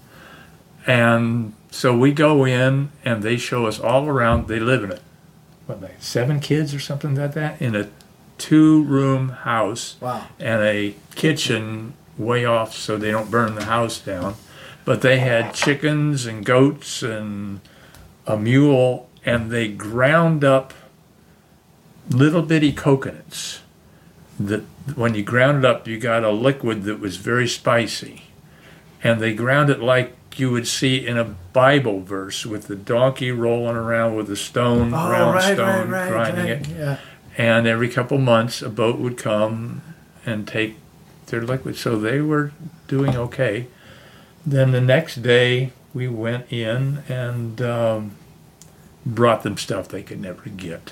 And so we go in, and they show us all around. They live in it. What, like 7 kids or something like that? In a 2-room house. Wow. And a kitchen way off so they don't burn the house down. But they had chickens and goats and a mule, and they ground up little bitty coconuts. That when you ground it up, you got a liquid that was very spicy. And they ground it like you would see in a Bible verse, with the donkey rolling around with a stone, round stone, grinding it. Yeah. And every couple months, a boat would come and take their liquid. So they were doing okay. Then the next day, we went in and brought them stuff they could never get.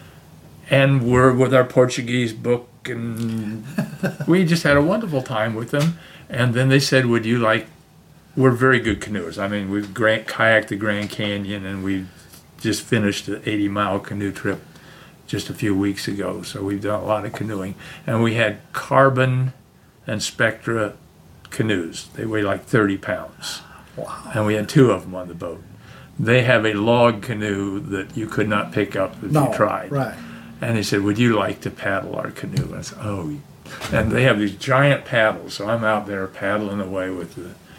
And we're with our Portuguese book, and we just had a wonderful time with them. And then they said, would you like, we're very good canoers. I mean, we've kayaked the Grand Canyon, and we just finished an 80-mile canoe trip just a few weeks ago. So we've done a lot of canoeing. And we had Carbon and Spectra canoes. They weigh like 30 pounds. Wow. And we had 2 of them on the boat. They have a log canoe that you could not pick up if you tried. Right. And they said, would you like to paddle our canoe? And I said, oh. And they have these giant paddles. So I'm out there paddling away with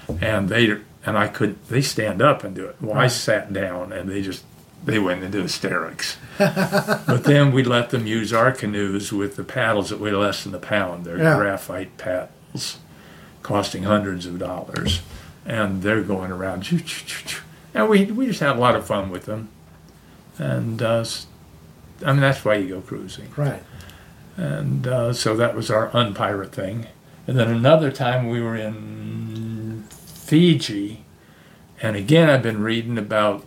they stand up and do it. Well, I sat down, and they went into hysterics. But then we let them use our canoes with the paddles that weigh less than a pound. They're graphite paddles, costing hundreds of dollars. And they're going around. And we just had a lot of fun with them. And I mean, that's why you go cruising. Right. And so that was our unpirate thing. And then another time we were in Fiji, and again I've been reading about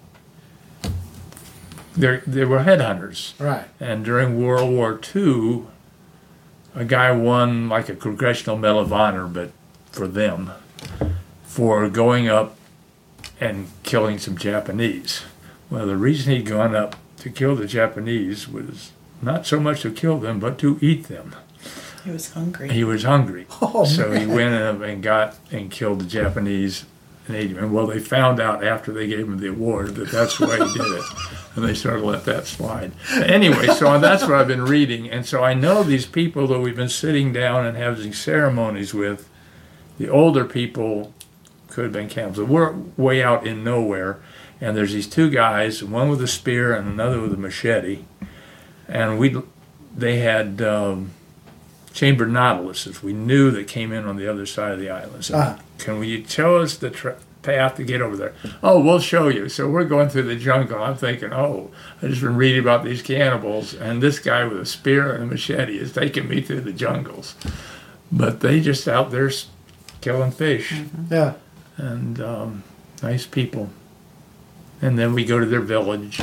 there were headhunters. Right. And during World War II, a guy won like a Congressional Medal of Honor, but for them, for going up and killing some Japanese. Well, the reason he'd gone up to kill the Japanese was not so much to kill them, but to eat them. He was hungry. He was hungry. Oh, So man. he went up and got and killed the Japanese an 80 man. Well, they found out after they gave him the award that that's the way he did it, and they sort of let that slide. Anyway, so that's what I've been reading, and so I know these people that we've been sitting down and having ceremonies with. The older people could have been canceled. We're way out in nowhere, and there's these two guys, one with a spear and another with a machete, and they had chambered nautiluses. We knew that came in on the other side of the island. So can you tell us the path to get over there? Oh, we'll show you. So we're going through the jungle. I'm thinking, I've just been reading about these cannibals, and this guy with a spear and a machete is taking me through the jungles. But they just out there killing fish. Mm-hmm. Yeah. And nice people. And then we go to their village.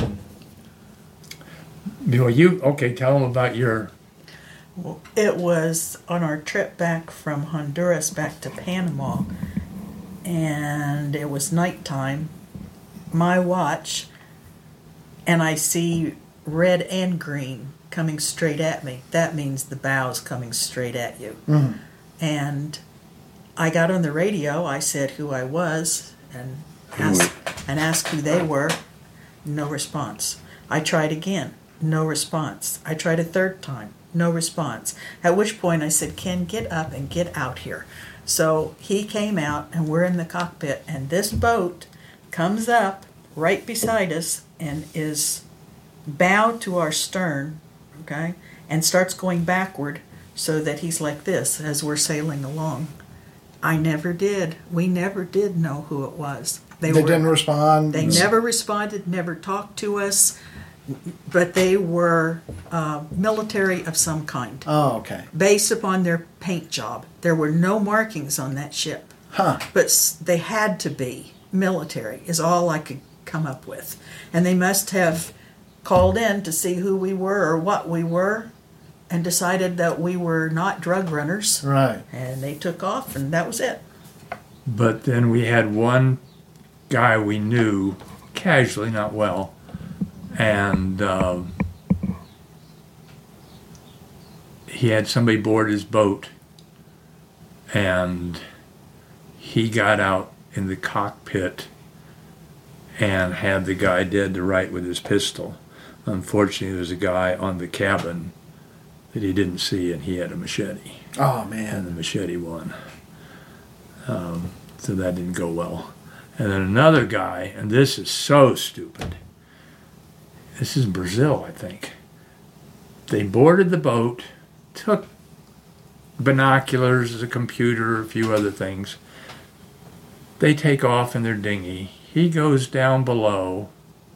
Tell them about your... Well, it was on our trip back from Honduras back to Panama, and it was nighttime. My watch, and I see red and green coming straight at me. That means the bow's coming straight at you. Mm-hmm. And I got on the radio. I said who I was and asked who they were. No response. I tried again. No response. I tried a third time. No response. At which point I said, Ken, get up and get out here. So he came out, and we're in the cockpit, and this boat comes up right beside us and is bowed to our stern, okay, and starts going backward so that he's like this as we're sailing along. I never did. We never did know who it was. They didn't respond? They never responded, never talked to us, but they were military of some kind. Oh, okay. Based upon their paint job. There were no markings on that ship. Huh. But they had to be military, is all I could come up with. And they must have called in to see who we were or what we were, and decided that we were not drug runners. Right. And they took off, and that was it. But then we had one guy we knew, casually, not well, and he had somebody board his boat, and he got out in the cockpit and had the guy dead to right with his pistol. Unfortunately, there was a guy on the cabin that he didn't see, and he had a machete. Oh, man. And the machete won. So that didn't go well. And then another guy, and this is so stupid. This is Brazil, I think. They boarded the boat, took binoculars, a computer, a few other things. They take off in their dinghy. He goes down below,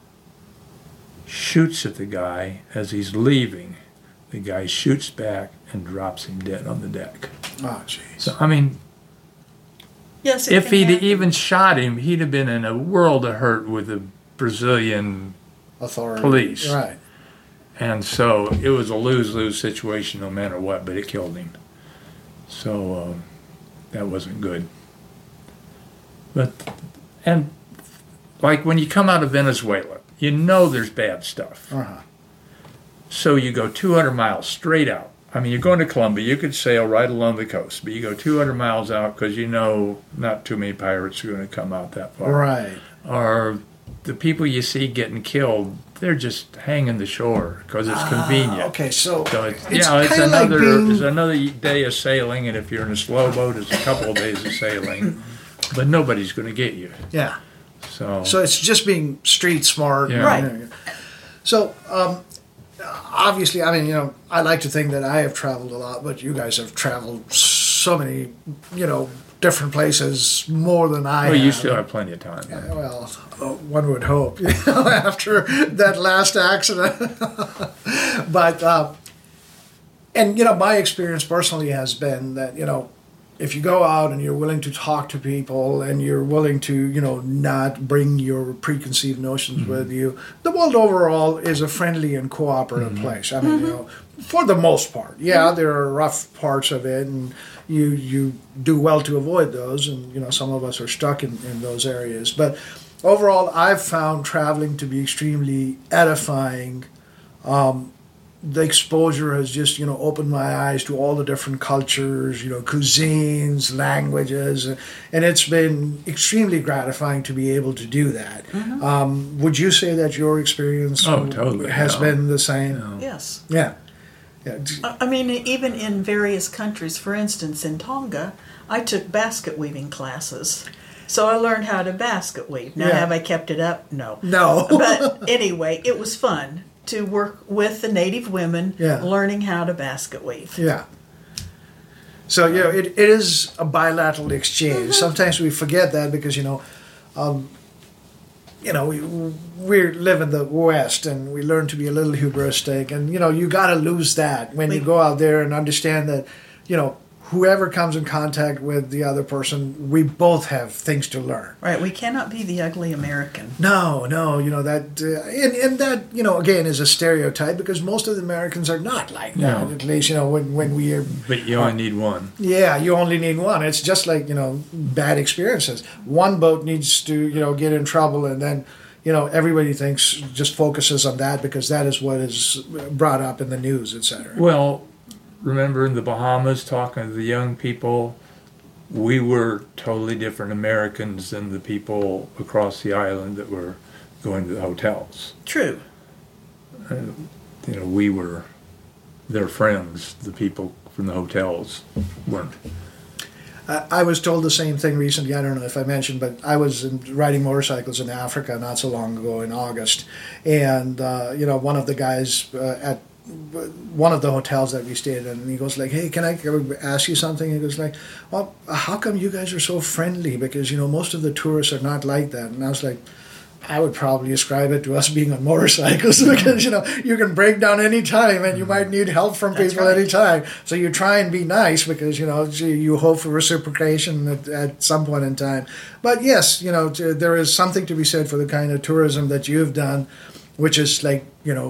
shoots at the guy as he's leaving. The guy shoots back and drops him dead on the deck. Oh, jeez. So, I mean, Yes, if he'd even shot him, he'd have been in a world of hurt with the Brazilian authority. Police. Right. And so it was a lose-lose situation no matter what, but it killed him. So that wasn't good. And like when you come out of Venezuela, you know there's bad stuff. Uh-huh. So you go 200 miles straight out. I mean, you're going to Colombia, you could sail right along the coast, but you go 200 miles out because you know not too many pirates are going to come out that far. Right. Or the people you see getting killed, they're just hanging the shore because it's convenient. Okay, so it's another day of sailing, and if you're in a slow boat, it's a couple of days of sailing, but nobody's going to get you. Yeah. So it's just being street smart. Yeah. Right. So, obviously, I mean, I like to think that I have traveled a lot, but you guys have traveled so many, different places more than I have. Well, you still have plenty of time. Well, one would hope, after that last accident. But, my experience personally has been that, if you go out and you're willing to talk to people and you're willing to, not bring your preconceived notions with you, the world overall is a friendly and cooperative place. I mean, for the most part. Yeah, there are rough parts of it, and you do well to avoid those, and, some of us are stuck in those areas. But overall, I've found traveling to be extremely edifying, the exposure has just, opened my eyes to all the different cultures, cuisines, languages, and it's been extremely gratifying to be able to do that. Would you say that your experience totally, has been the same? No. Yes. Yeah. Yeah. I mean, even in various countries, for instance, in Tonga, I took basket weaving classes. So I learned how to basket weave. Now, have I kept it up? No. No. But anyway, it was fun to work with the native women, learning how to basket weave. Yeah. So, it is a bilateral exchange. Sometimes we forget that because, we live in the West and we learn to be a little hubristic. And, you got to lose that when you go out there and understand that, whoever comes in contact with the other person, we both have things to learn. Right. We cannot be the ugly American. No, that, and that, again, is a stereotype because most of the Americans are not like that. At least, when we are. But you only need one. Yeah, you only need one. It's just like, bad experiences. One boat needs to, get in trouble and then, everybody just focuses on that because that is what is brought up in the news, etc. Well, remember in the Bahamas talking to the young people, we were totally different Americans than the people across the island that were going to the hotels. True. We were their friends. The people from the hotels weren't. I was told the same thing recently. I don't know if I mentioned, but I was riding motorcycles in Africa not so long ago in August. And, one of the guys at one of the hotels that we stayed in, and he goes like, "Hey, can I ask you something?" He goes like, "Well, how come you guys are so friendly? Because most of the tourists are not like that." And I was like, I would probably ascribe it to us being on motorcycles because you can break down any time and you might need help from people any time. So you try and be nice because you hope for reciprocation at some point in time. But yes, there is something to be said for the kind of tourism that you've done, which is like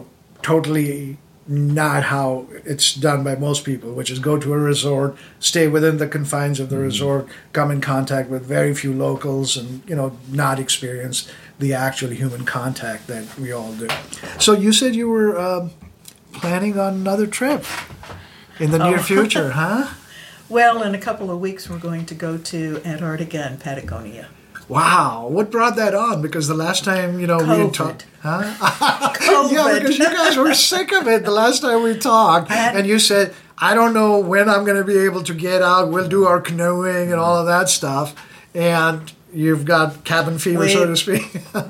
totally not how it's done by most people, which is go to a resort, stay within the confines of the resort, come in contact with very few locals, and not experience the actual human contact that we all do. So you said you were planning on another trip in the near future, huh? Well, in a couple of weeks we're going to go to Antarctica and Patagonia. Wow, what brought that on? Because the last time, we had talked... Huh? COVID. Yeah, because you guys were sick of it the last time we talked. And you said, I don't know when I'm going to be able to get out. We'll do our canoeing and all of that stuff. And you've got cabin fever, so to speak.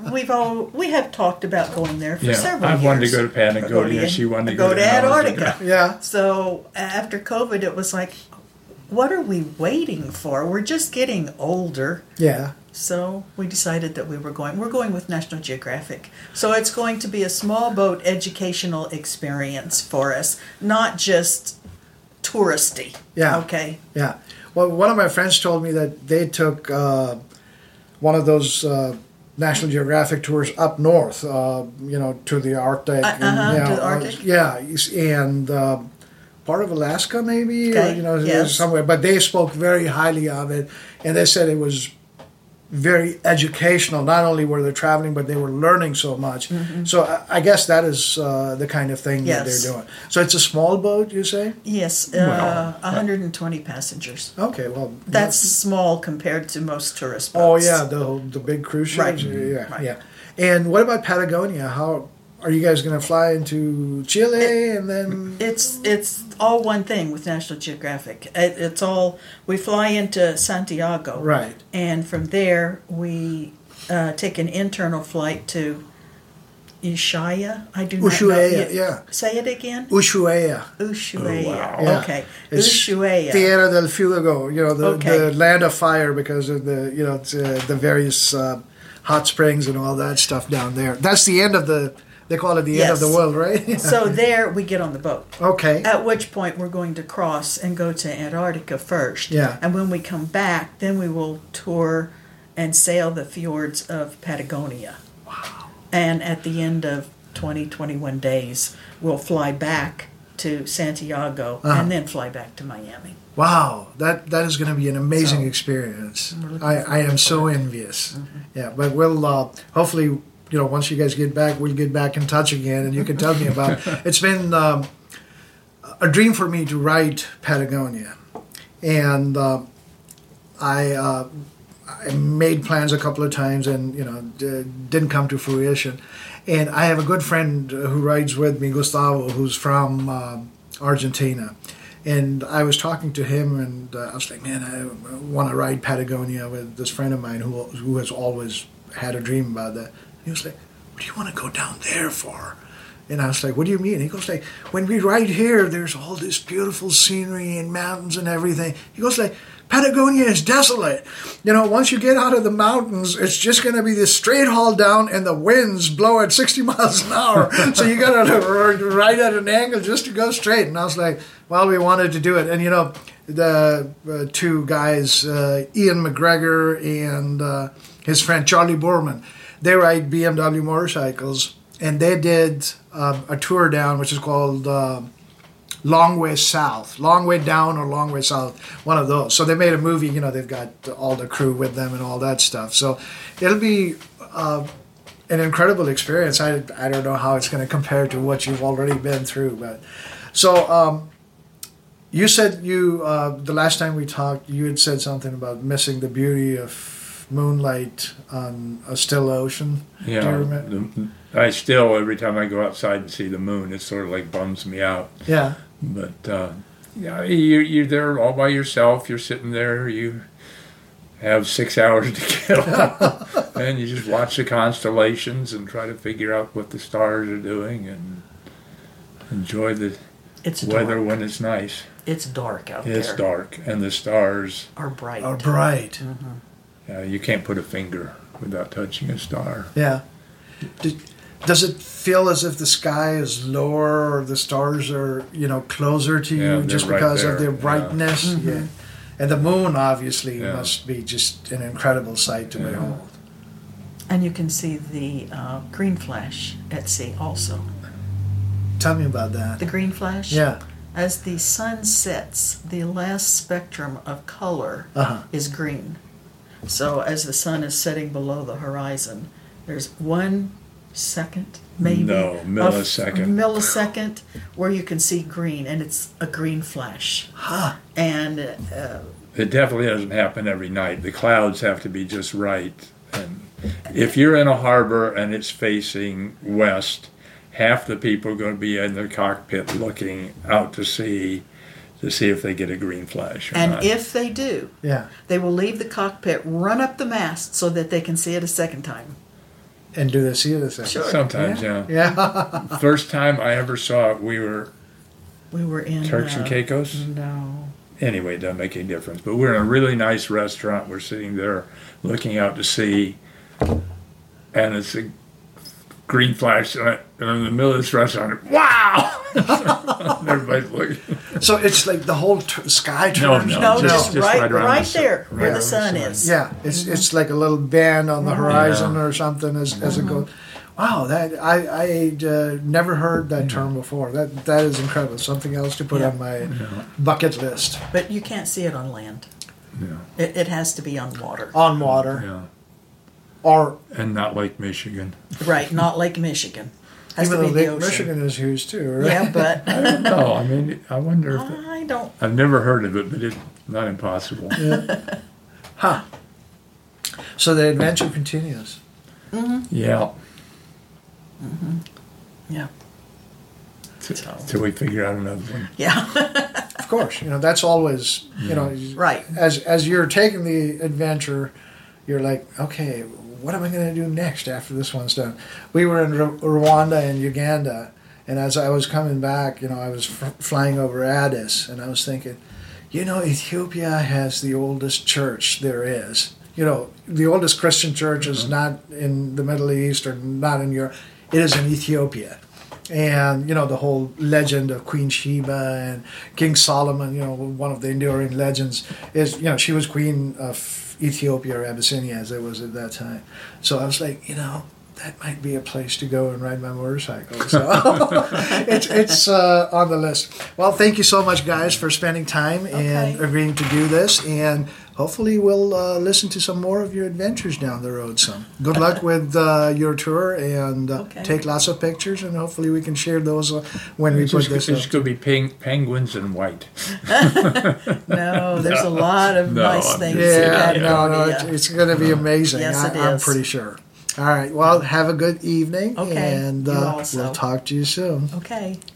we have talked about going there for several years. I wanted to go to Patagonia. She wanted to go to Antarctica. Yeah. So after COVID, it was like, what are we waiting for? We're just getting older. Yeah. So we decided that we were going. We're going with National Geographic. So it's going to be a small boat educational experience for us, not just touristy. Yeah. Okay. Yeah. Well, one of my friends told me that they took one of those National Geographic tours up north, to the Arctic. To the Arctic? Yeah, and part of Alaska maybe, okay. Yes. Somewhere. But they spoke very highly of it, and they said it was very educational. Not only were they traveling, but they were learning so much. Mm-hmm. So I guess that is the kind of thing that they're doing. So it's a small boat, you say? Yes, 120 passengers. Okay, well... That's small compared to most tourist boats. Oh, yeah, the big cruise ships? Right. Yeah, right. Yeah. And what about Patagonia? How... Are you guys going to fly into Chile and then... It's all one thing with National Geographic. It's all... We fly into Santiago. Right. And from there, we take an internal flight to Ushuaia. I do not know. Ushuaia, yeah. Say it again? Ushuaia. Ushuaia. Oh, wow. Yeah. Okay. It's Ushuaia. Tierra del Fuego, the land of fire because of the various hot springs and all that stuff down there. That's the end of the... They call it the end of the world, right? So there we get on the boat. Okay. At which point we're going to cross and go to Antarctica first. Yeah. And when we come back, then we will tour and sail the fjords of Patagonia. Wow. And at the end of 21 days, we'll fly back to Santiago and then fly back to Miami. Wow, that is going to be an amazing experience. I am so envious. Mm-hmm. Yeah, but we'll hopefully... once you guys get back, we'll get back in touch again, and you can tell me about. It's been a dream for me to ride Patagonia, and I made plans a couple of times, and didn't come to fruition. And I have a good friend who rides with me, Gustavo, who's from Argentina. And I was talking to him, and I was like, man, I want to ride Patagonia with this friend of mine who has always had a dream about that. He was like, what do you want to go down there for? And I was like, what do you mean? He goes like, when we ride here, there's all this beautiful scenery and mountains and everything. He goes like, Patagonia is desolate. Once you get out of the mountains, it's just going to be this straight haul down, and the winds blow at 60 miles an hour. So you got to ride at an angle just to go straight. And I was like, well, we wanted to do it. And, the two guys, Ian McGregor and his friend Charlie Borman, they ride BMW motorcycles. And they did a tour down, which is called Long Way South, Long Way Down or Long Way South, one of those. So they made a movie, they've got all the crew with them and all that stuff. So it'll be an incredible experience. I don't know how it's going to compare to what you've already been through. But so you said the last time we talked, you had said something about missing the beauty of moonlight on a still ocean. Yeah. Do you remember? I still, every time I go outside and see the moon, it sort of like bums me out. Yeah. But you're there all by yourself. You're sitting there. You have 6 hours to kill, and you just watch the constellations and try to figure out what the stars are doing and enjoy the weather when it's nice. It's dark out there. It's dark, and the stars are bright. Mm-hmm. You can't put a finger without touching a star. Yeah. Does it feel as if the sky is lower or the stars are, closer to you just right because there. of their brightness? Yeah. Mm-hmm. Yeah. And the moon obviously must be just an incredible sight to behold. And you can see the green flash at sea also. Tell me about that. The green flash? Yeah. As the sun sets, the last spectrum of color is green. So as the sun is setting below the horizon, there's 1 second, maybe. No, millisecond. Millisecond where you can see green, and it's a green flash. Huh. And it definitely doesn't happen every night. The clouds have to be just right. And if you're in a harbor and it's facing west, half the people are going to be in their cockpit looking out to sea to see if they get a green flash or and not. if they do, Yeah. they will leave the cockpit, run up the mast so that they can see it a second time. And do they see it a second? Sure. Sometimes, yeah. Yeah. First time I ever saw it, we were in Turks and Caicos. No. Anyway, it doesn't make any difference. But we're in a really nice restaurant. We're sitting there looking out to sea, and it's a green flash, and I'm in the middle of this restaurant. Wow! Everybody's looking. So it's like the whole sky turns. No, just right around there where around the sun the is. Yeah, it's like a little band on the horizon or something as it goes. Wow, that I never heard that term before. That is incredible. Something else to put on my bucket list. But you can't see it on land. Yeah. It has to be on water. On water. Yeah. Or And not Lake Michigan. Right, not Lake Michigan. Has even to though be the Lake ocean. Michigan is huge too, right? Yeah, but I don't know. I mean, I wonder if I don't. I've never heard of it, but it's not impossible. Huh. So the adventure continues. Yeah. Yeah. Till we figure out another one. Yeah. Of course, that's always Right. As you're taking the adventure, you're like, okay, what am I going to do next after this one's done? We were in Rwanda and Uganda, and as I was coming back, I was flying over Addis, and I was thinking, Ethiopia has the oldest church there is. The oldest Christian church is not in the Middle East or not in Europe. It is in Ethiopia. And, the whole legend of Queen Sheba and King Solomon, one of the enduring legends is, she was queen of Ethiopia or Abyssinia as it was at that time. So I was like, that might be a place to go and ride my motorcycle. So it's on the list. Well, thank you so much, guys, for spending time and agreeing to do this. And hopefully we'll listen to some more of your adventures down the road some. Good luck with your tour, and take lots of pictures, and hopefully we can share those when we put this up. It's going to be penguins and white. No, there's a lot of nice things. It's going to be amazing. Yes, it I'm is. pretty sure. All right. Well, have a good evening, Okay, and you also. we'll talk to you soon. Okay.